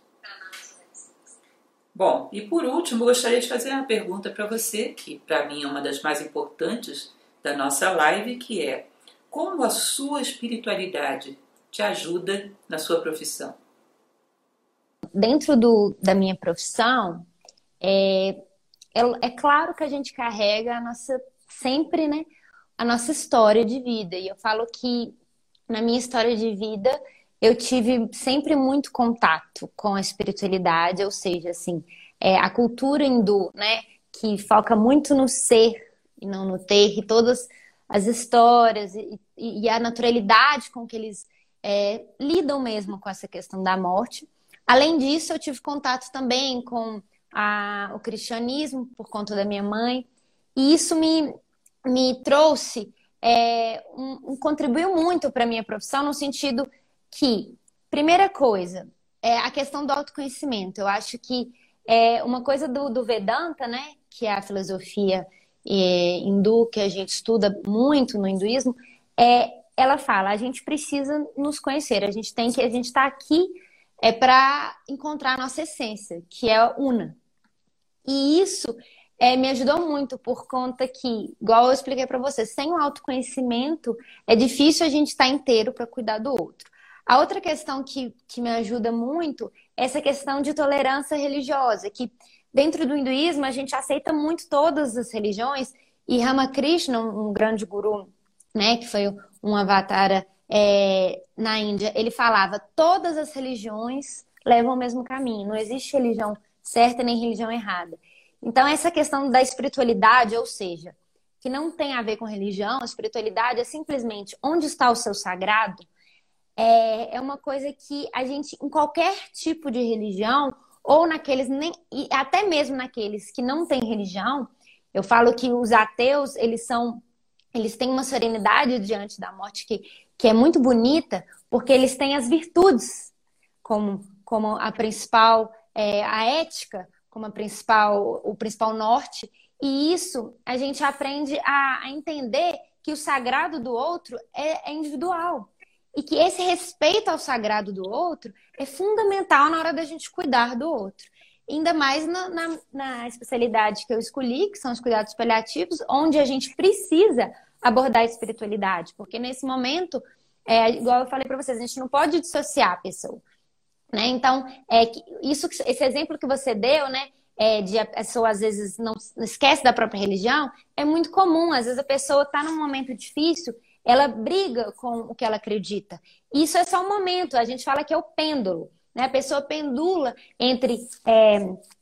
Bom, e por último, gostaria de fazer uma pergunta para você, que para mim é uma das mais importantes da nossa live, que é: como a sua espiritualidade te ajuda na sua profissão? Dentro do, da minha profissão, é, é, é claro que a gente carrega a nossa, sempre, né, a nossa história de vida. E eu falo que na minha história de vida eu tive sempre muito contato com a espiritualidade, ou seja, assim, é, a cultura hindu, né, que foca muito no ser e não no ter, e todas as histórias e, e a naturalidade com que eles é, lidam mesmo com essa questão da morte. Além disso, eu tive contato também com a, o cristianismo por conta da minha mãe, e isso me, me trouxe, é, um, um, contribuiu muito para a minha profissão, no sentido que, primeira coisa, é a questão do autoconhecimento. Eu acho que é uma coisa do, do Vedanta, né, que é a filosofia é, hindu, que a gente estuda muito no hinduísmo, é, ela fala, a gente precisa nos conhecer, a gente tem que, a gente está aqui é para encontrar a nossa essência, que é una. E isso é, me ajudou muito por conta que, igual eu expliquei para você, sem o autoconhecimento é difícil a gente estar inteiro para cuidar do outro. A outra questão que, que me ajuda muito é essa questão de tolerância religiosa, que dentro do hinduísmo a gente aceita muito todas as religiões E Ramakrishna, um um grande guru, né, que foi um avatara é, na Índia, ele falava: todas as religiões levam ao mesmo caminho, não existe religião certa nem religião errada. Então, essa questão da espiritualidade, ou seja, que não tem a ver com religião, a espiritualidade é simplesmente onde está o seu sagrado, é, é uma coisa que a gente, em qualquer tipo de religião, ou naqueles, nem, e até mesmo naqueles que não têm religião, eu falo que os ateus, eles são, eles têm uma serenidade diante da morte que, que é muito bonita, porque eles têm as virtudes como, como a principal, é, a ética, como a principal, o principal norte, e isso a gente aprende a, a entender que o sagrado do outro é, é individual. E que esse respeito ao sagrado do outro é fundamental na hora da gente cuidar do outro. Ainda mais na, na, na especialidade que eu escolhi, que são os cuidados paliativos, onde a gente precisa abordar a espiritualidade. Porque nesse momento, é, igual eu falei para vocês, a gente não pode dissociar a pessoa. Né? Então, é, isso, esse exemplo que você deu, né, é, de a pessoa às vezes não esquece da própria religião, é muito comum. Às vezes a pessoa está num momento difícil, ela briga com o que ela acredita. Isso é só um momento, a gente fala que é o pêndulo. Né? A pessoa pendula entre é,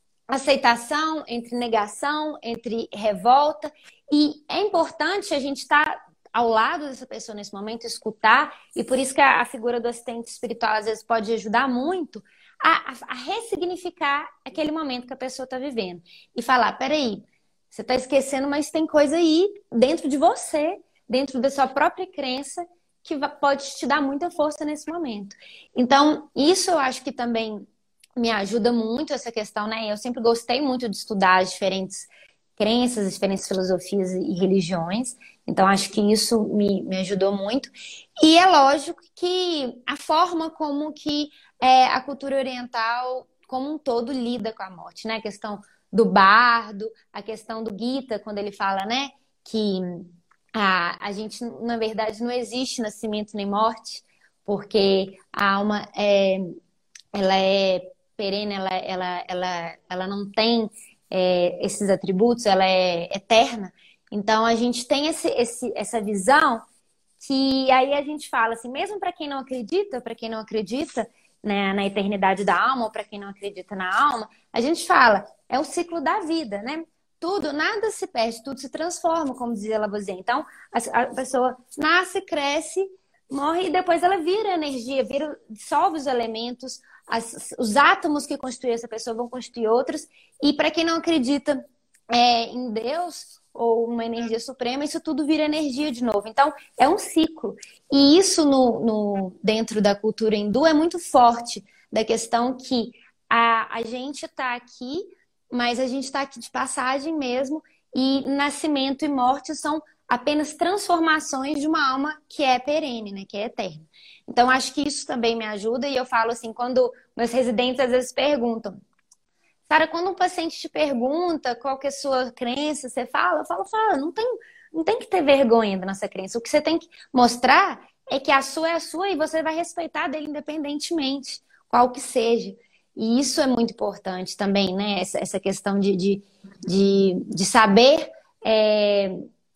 aceitação, entre negação, entre revolta. E é importante a gente estar ao lado dessa pessoa nesse momento, escutar. E por isso que a, a figura do assistente espiritual às vezes pode ajudar muito a, a, a ressignificar aquele momento que a pessoa está vivendo. E falar, peraí, você está esquecendo, mas tem coisa aí dentro de você, dentro da sua própria crença, que pode te dar muita força nesse momento. Então, isso eu acho que também me ajuda muito, essa questão, né? Eu sempre gostei muito de estudar as diferentes crenças, diferentes filosofias e religiões. Então, acho que isso me, me ajudou muito. E é lógico que a forma como que é, a cultura oriental, como um todo, lida com a morte, né? A questão do bardo, a questão do Gita, quando ele fala, né, que A, a gente, na verdade, não existe nascimento nem morte, porque a alma é, ela é perene, ela, ela, ela, ela não tem é, esses atributos, ela é eterna. Então, a gente tem esse, esse, essa visão que aí a gente fala assim, mesmo para quem não acredita, para quem não acredita, né, na eternidade da alma, ou para quem não acredita na alma, a gente fala, é o ciclo da vida, né? Tudo, nada se perde, tudo se transforma, como dizia Lavoisier. Então, a, a pessoa nasce, cresce, morre e depois ela vira energia, vira, dissolve os elementos, as, os átomos que constituem essa pessoa vão constituir outros. E para quem não acredita é, em Deus ou uma energia suprema, isso tudo vira energia de novo. Então, é um ciclo. E isso no, no, dentro da cultura hindu é muito forte, da questão que a, a gente está aqui, mas a gente está aqui de passagem mesmo, e nascimento e morte são apenas transformações de uma alma que é perene, né, que é eterna. Então, acho que isso também me ajuda, e eu falo assim, quando meus residentes às vezes perguntam, Sara, quando um paciente te pergunta qual que é a sua crença, você fala, eu falo, fala, não tem, não tem que ter vergonha da nossa crença, o que você tem que mostrar é que a sua é a sua e você vai respeitar dele independentemente, qual que seja. E isso é muito importante também, né? Essa, essa questão de, de, de, de saber é,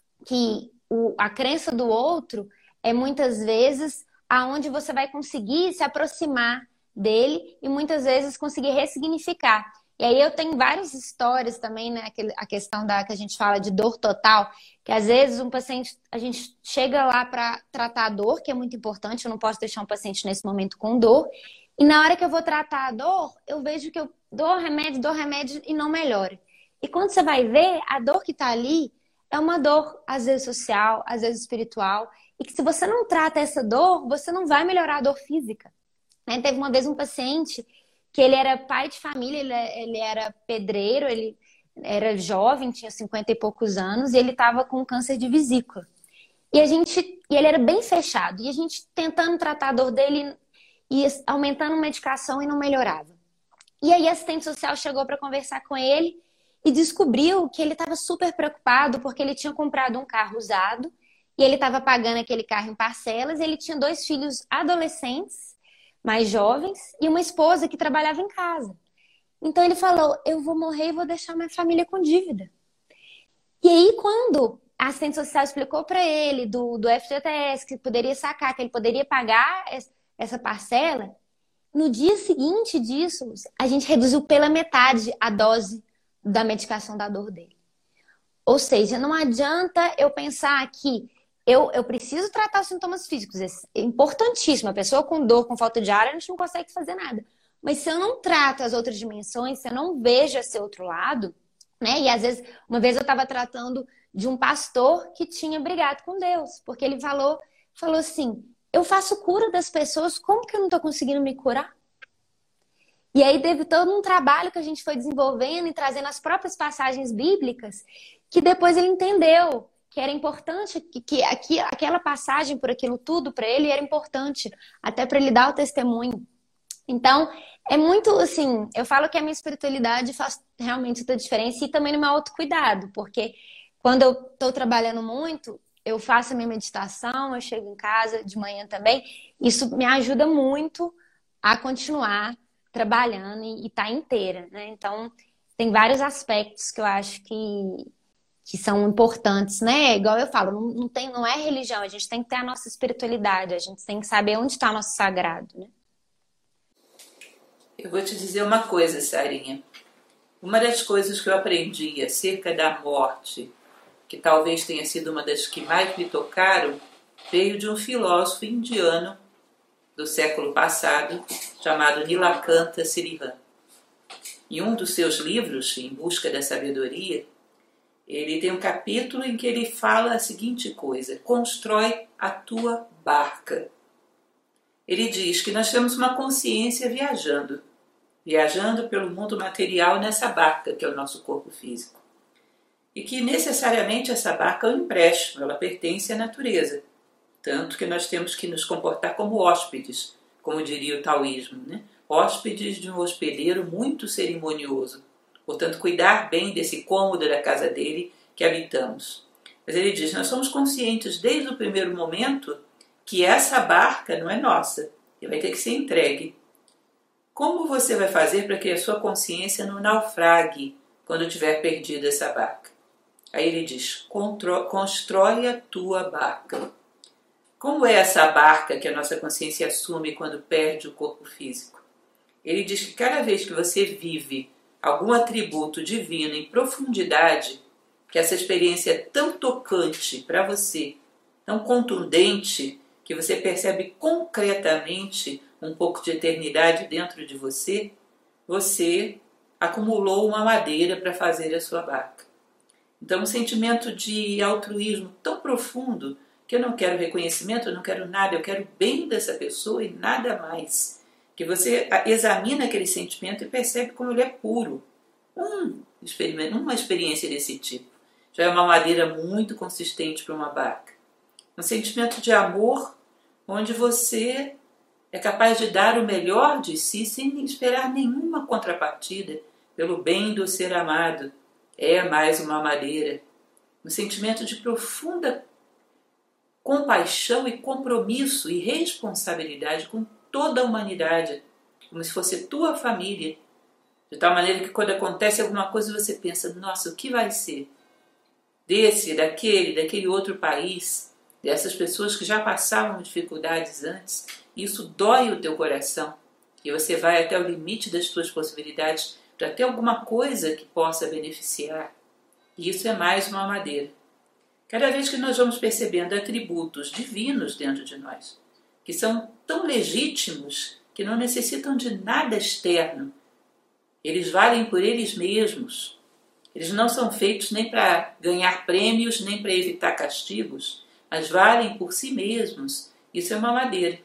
que o, a crença do outro é muitas vezes aonde você vai conseguir se aproximar dele e muitas vezes conseguir ressignificar. E aí eu tenho várias histórias também, né? A questão da que a gente fala de dor total, que às vezes um paciente, a gente chega lá para tratar a dor, que é muito importante, eu não posso deixar um paciente nesse momento com dor. E na hora que eu vou tratar a dor, eu vejo que eu dou remédio, dou remédio e não melhora. E quando você vai ver, a dor que está ali é uma dor, às vezes social, às vezes espiritual. E que se você não trata essa dor, você não vai melhorar a dor física. Né? Teve uma vez um paciente que ele era pai de família, ele, ele era pedreiro, ele era jovem, tinha cinquenta e poucos anos, e ele estava com câncer de vesícula. E, a gente, e ele era bem fechado. E a gente tentando tratar a dor dele e aumentando medicação e não melhorava. E aí a assistente social chegou para conversar com ele e descobriu que ele estava super preocupado porque ele tinha comprado um carro usado e ele estava pagando aquele carro em parcelas, e ele tinha dois filhos adolescentes, mais jovens, e uma esposa que trabalhava em casa. Então ele falou, eu vou morrer e vou deixar minha família com dívida. E aí, quando a assistente social explicou para ele do, do F G T S que poderia sacar, que ele poderia pagar es- essa parcela, no dia seguinte disso, a gente reduziu pela metade a dose da medicação da dor dele. Ou seja, não adianta eu pensar que eu, eu preciso tratar os sintomas físicos. É importantíssimo. A pessoa com dor, com falta de ar, a gente não consegue fazer nada. Mas se eu não trato as outras dimensões, se eu não vejo esse outro lado, né? E às vezes, uma vez eu estava tratando de um pastor que tinha brigado com Deus, porque ele falou, falou assim: eu faço cura das pessoas, como que eu não estou conseguindo me curar? E aí teve todo um trabalho que a gente foi desenvolvendo e trazendo as próprias passagens bíblicas, que depois ele entendeu que era importante, que, que aqui, aquela passagem por aquilo tudo para ele era importante, até para ele dar o testemunho. Então, é muito assim, eu falo que a minha espiritualidade faz realmente toda a diferença e também no meu autocuidado, porque quando eu estou trabalhando muito, eu faço a minha meditação, eu chego em casa de manhã também, isso me ajuda muito a continuar trabalhando e estar inteira, né? Então, tem vários aspectos que eu acho que, que são importantes, né? Igual eu falo, não, não tem, não é religião, a gente tem que ter a nossa espiritualidade, a gente tem que saber onde está o nosso sagrado, né? Eu vou te dizer uma coisa, Sarinha. Uma das coisas que eu aprendi acerca da morte, que talvez tenha sido uma das que mais me tocaram, veio de um filósofo indiano do século passado, chamado Nilakanta Sirihan. Em um dos seus livros, Em Busca da Sabedoria, ele tem um capítulo em que ele fala a seguinte coisa: constrói a tua barca. Ele diz que nós temos uma consciência viajando, viajando pelo mundo material nessa barca que é o nosso corpo físico. E que necessariamente essa barca é um empréstimo, ela pertence à natureza. Tanto que nós temos que nos comportar como hóspedes, como diria o taoísmo, né? Hóspedes de um hospedeiro muito cerimonioso. Portanto, cuidar bem desse cômodo da casa dele que habitamos. Mas ele diz, nós somos conscientes desde o primeiro momento que essa barca não é nossa e vai ter que ser entregue. Como você vai fazer para que a sua consciência não naufrague quando tiver perdido essa barca? Aí ele diz, constrói a tua barca. Como é essa barca que a nossa consciência assume quando perde o corpo físico? Ele diz que cada vez que você vive algum atributo divino em profundidade, que essa experiência é tão tocante para você, tão contundente, que você percebe concretamente um pouco de eternidade dentro de você, você acumulou uma madeira para fazer a sua barca. Então, um sentimento de altruísmo tão profundo que eu não quero reconhecimento, eu não quero nada, eu quero o bem dessa pessoa e nada mais. Que você examina aquele sentimento e percebe como ele é puro. Um experimento, uma experiência desse tipo já é uma madeira muito consistente para uma barca. Um sentimento de amor onde você é capaz de dar o melhor de si sem esperar nenhuma contrapartida pelo bem do ser amado. É mais uma madeira. Um sentimento de profunda compaixão e compromisso e responsabilidade com toda a humanidade, como se fosse tua família, de tal maneira que quando acontece alguma coisa você pensa, nossa, o que vai ser? Desse, daquele, daquele outro país, dessas pessoas que já passavam dificuldades antes, isso dói o teu coração, e você vai até o limite das tuas possibilidades para ter alguma coisa que possa beneficiar, e isso é mais uma madeira. Cada vez que nós vamos percebendo atributos divinos dentro de nós, que são tão legítimos que não necessitam de nada externo, eles valem por eles mesmos. Eles não são feitos nem para ganhar prêmios, nem para evitar castigos, mas valem por si mesmos. Isso é uma madeira.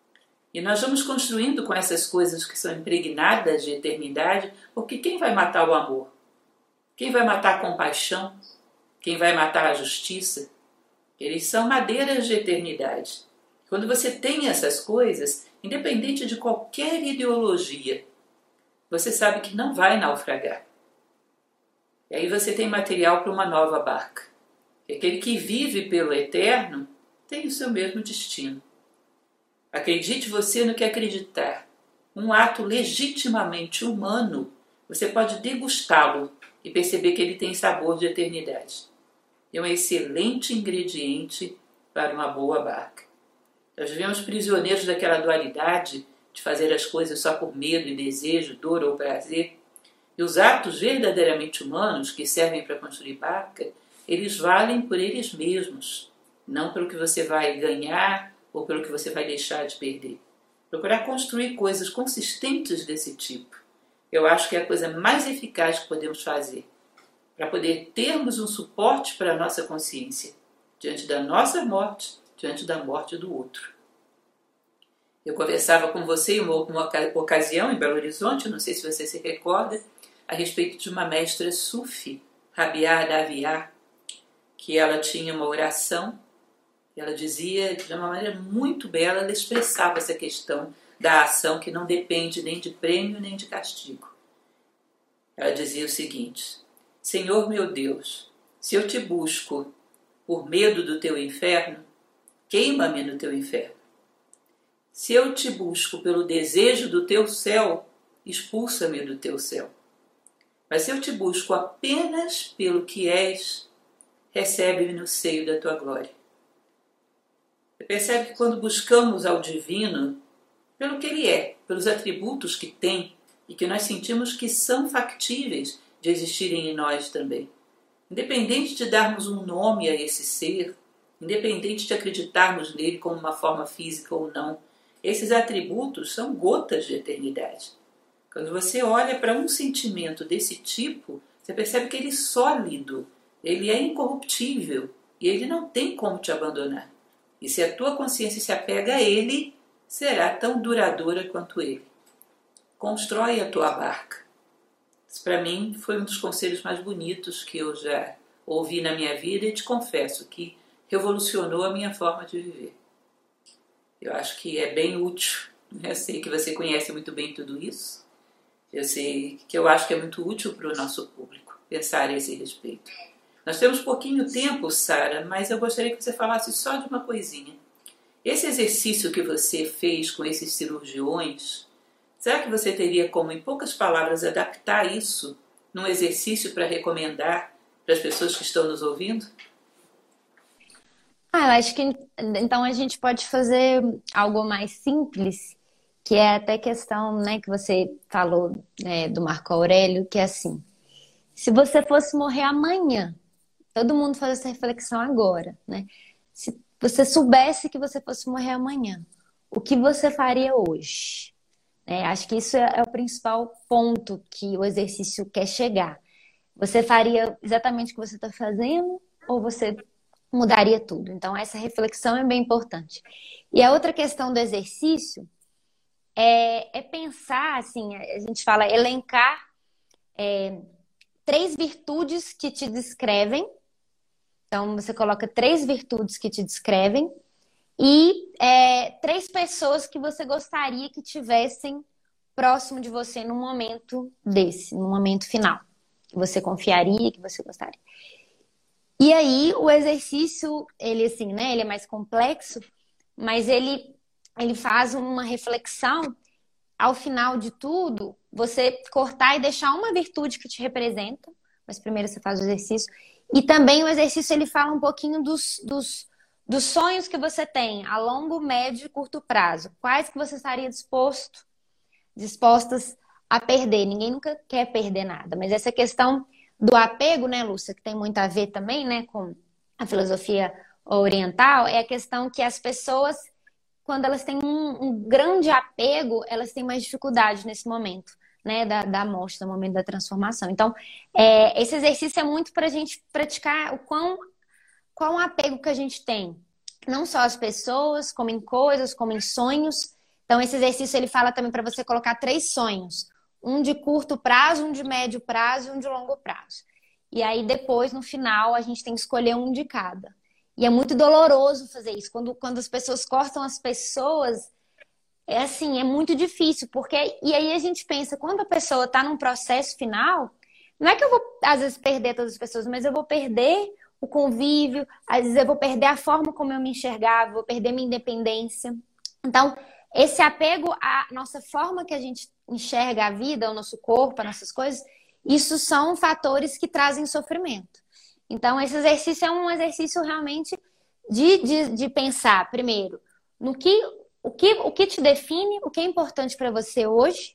E nós vamos construindo com essas coisas que são impregnadas de eternidade, porque quem vai matar o amor? Quem vai matar a compaixão? Quem vai matar a justiça? Eles são madeiras de eternidade. Quando você tem essas coisas, independente de qualquer ideologia, você sabe que não vai naufragar. E aí você tem material para uma nova barca. E aquele que vive pelo eterno tem o seu mesmo destino. Acredite você no que acreditar. Um ato legitimamente humano, você pode degustá-lo e perceber que ele tem sabor de eternidade. é um excelente ingrediente para uma boa barca. Nós vivemos prisioneiros daquela dualidade de fazer as coisas só por medo e desejo, dor ou prazer. E os atos verdadeiramente humanos que servem para construir barca, eles valem por eles mesmos, não pelo que você vai ganhar ou pelo que você vai deixar de perder. Procurar construir coisas consistentes desse tipo, eu acho que é a coisa mais eficaz que podemos fazer, para poder termos um suporte para a nossa consciência, diante da nossa morte, diante da morte do outro. Eu conversava com você em uma, uma ocasião em Belo Horizonte, não sei se você se recorda, a respeito de uma mestra Sufi, Rabia Adawiya, que ela tinha uma oração, ela dizia de uma maneira muito bela, ela expressava essa questão da ação que não depende nem de prêmio nem de castigo. Ela dizia o seguinte: Senhor meu Deus, se eu te busco por medo do teu inferno, queima-me no teu inferno. Se eu te busco pelo desejo do teu céu, expulsa-me do teu céu. Mas se eu te busco apenas pelo que és, recebe-me no seio da tua glória. Você percebe que quando buscamos ao divino, pelo que ele é, pelos atributos que tem e que nós sentimos que são factíveis de existirem em nós também. Independente de darmos um nome a esse ser, independente de acreditarmos nele como uma forma física ou não, esses atributos são gotas de eternidade. Quando você olha para um sentimento desse tipo, você percebe que ele é sólido, ele é incorruptível e ele não tem como te abandonar. E se a tua consciência se apega a ele, será tão duradoura quanto ele. Constrói a tua barca. Isso, para mim, foi um dos conselhos mais bonitos que eu já ouvi na minha vida e te confesso que revolucionou a minha forma de viver. Eu acho que é bem útil. Eu sei que você conhece muito bem tudo isso. Eu sei que eu acho que é muito útil para o nosso público pensar a esse respeito. Nós temos pouquinho tempo, Sara, mas eu gostaria que você falasse só de uma coisinha. Esse exercício que você fez com esses cirurgiões, será que você teria como, em poucas palavras, adaptar isso num exercício para recomendar para as pessoas que estão nos ouvindo? Ah, eu acho que então a gente pode fazer algo mais simples, que é até questão, né, que você falou, né, do Marco Aurélio, que é assim: se você fosse morrer amanhã, todo mundo faz essa reflexão agora, né? Se você soubesse que você fosse morrer amanhã, o que você faria hoje? É, acho que isso é, é o principal ponto que o exercício quer chegar. Você faria exatamente o que você está fazendo ou você mudaria tudo? Então, essa reflexão é bem importante. E a outra questão do exercício é, é pensar, assim, a gente fala elencar é, três virtudes que te descrevem. Então, você coloca três virtudes que te descrevem e é, três pessoas que você gostaria que tivessem próximo de você num momento desse, num momento final. Que você confiaria, que você gostaria. E aí, o exercício, ele assim, né? Ele é mais complexo, mas ele, ele faz uma reflexão. Ao final de tudo, você cortar e deixar uma virtude que te representa. Mas primeiro você faz o exercício. E também o exercício, ele fala um pouquinho dos, dos, dos sonhos que você tem a longo, médio e curto prazo. Quais que você estaria disposto, dispostas a perder. Ninguém nunca quer perder nada. Mas essa questão do apego, né, Lúcia, que tem muito a ver também, né, com a filosofia oriental, é a questão que as pessoas, quando elas têm um, um grande apego, elas têm mais dificuldade nesse momento, né, da, da morte, no momento da transformação. Então, é, esse exercício é muito para a gente praticar o quão, qual o apego que a gente tem, não só as pessoas, como em coisas, como em sonhos. Então, esse exercício ele fala também para você colocar três sonhos, um de curto prazo, um de médio prazo e um de longo prazo. E aí, depois, no final, a gente tem que escolher um de cada. E é muito doloroso fazer isso. Quando, quando as pessoas cortam as pessoas, é assim, é muito difícil, porque e aí a gente pensa, quando a pessoa está num processo final, não é que eu vou, às vezes, perder todas as pessoas, mas eu vou perder o convívio, às vezes eu vou perder a forma como eu me enxergava, vou perder minha independência. Então, esse apego à nossa forma que a gente enxerga a vida, o nosso corpo, as nossas coisas, isso são fatores que trazem sofrimento. Então, esse exercício é um exercício realmente de, de, de pensar, primeiro, no que o, que o que te define, o que é importante para você hoje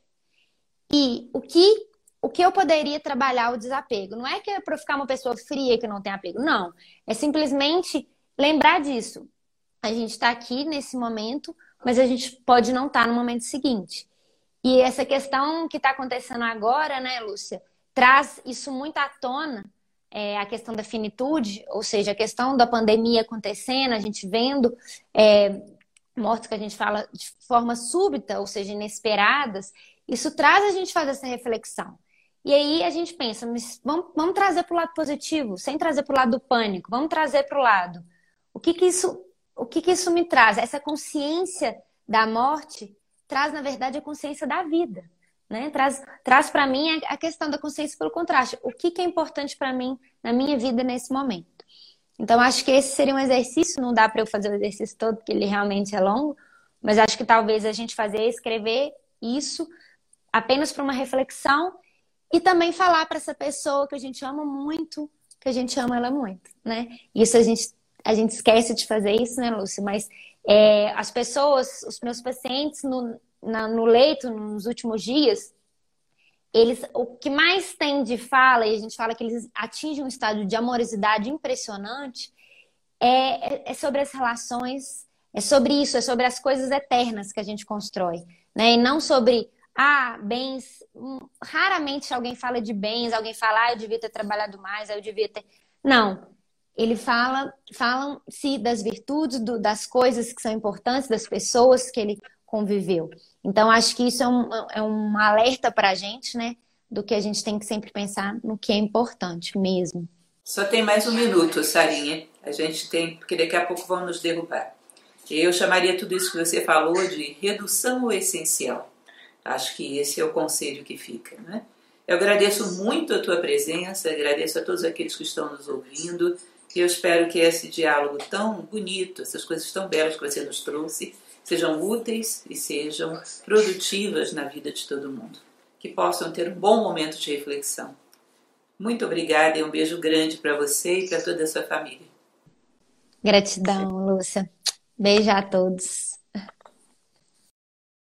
e o que, o que eu poderia trabalhar o desapego. Não é que é para ficar uma pessoa fria que não tem apego, não. É simplesmente lembrar disso. A gente está aqui nesse momento, mas a gente pode não estar no momento seguinte. E essa questão que está acontecendo agora, né, Lúcia, traz isso muito à tona, é, a questão da finitude, ou seja, a questão da pandemia acontecendo, a gente vendo é, mortes que a gente fala de forma súbita, ou seja, inesperadas, isso traz a gente fazer essa reflexão. E aí a gente pensa, mas vamos, vamos trazer para o lado positivo, sem trazer para o lado do pânico, vamos trazer para o lado. O que que isso, o que que isso me traz? Essa consciência da morte traz, na verdade, a consciência da vida, né? Traz, traz para mim a questão da consciência pelo contraste. O que que é importante para mim na minha vida nesse momento? Então, acho que esse seria um exercício, não dá para eu fazer o exercício todo, porque ele realmente é longo, mas acho que talvez a gente fazer, escrever isso apenas para uma reflexão e também falar para essa pessoa que a gente ama muito, que a gente ama ela muito, né? Isso a gente, a gente esquece de fazer isso, né, Lúcia? Mas é, as pessoas, os meus pacientes no, na, no leito, nos últimos dias, eles, o que mais tem de fala, e a gente fala que eles atingem um estado de amorosidade impressionante, é, é sobre as relações, é sobre isso, é sobre as coisas eternas que a gente constrói, né? E não sobre, ah, bens. Raramente alguém fala de bens, alguém fala, ah, eu devia ter trabalhado mais, eu devia ter. Não. Ele fala, falam-se das virtudes, do, das coisas que são importantes, das pessoas que ele conviveu. Então, acho que isso é um, é um alerta para a gente, né? Do que a gente tem que sempre pensar no que é importante mesmo. Só tem mais um minuto, Sarinha. A gente tem, porque daqui a pouco vão nos derrubar. Eu chamaria tudo isso que você falou de redução ao essencial. Acho que esse é o conselho que fica, né? Eu agradeço muito a tua presença, agradeço a todos aqueles que estão nos ouvindo e eu espero que esse diálogo tão bonito, essas coisas tão belas que você nos trouxe, sejam úteis e sejam produtivas na vida de todo mundo. Que possam ter um bom momento de reflexão. Muito obrigada e um beijo grande para você e para toda a sua família. Gratidão, Lúcia. Beijo a todos.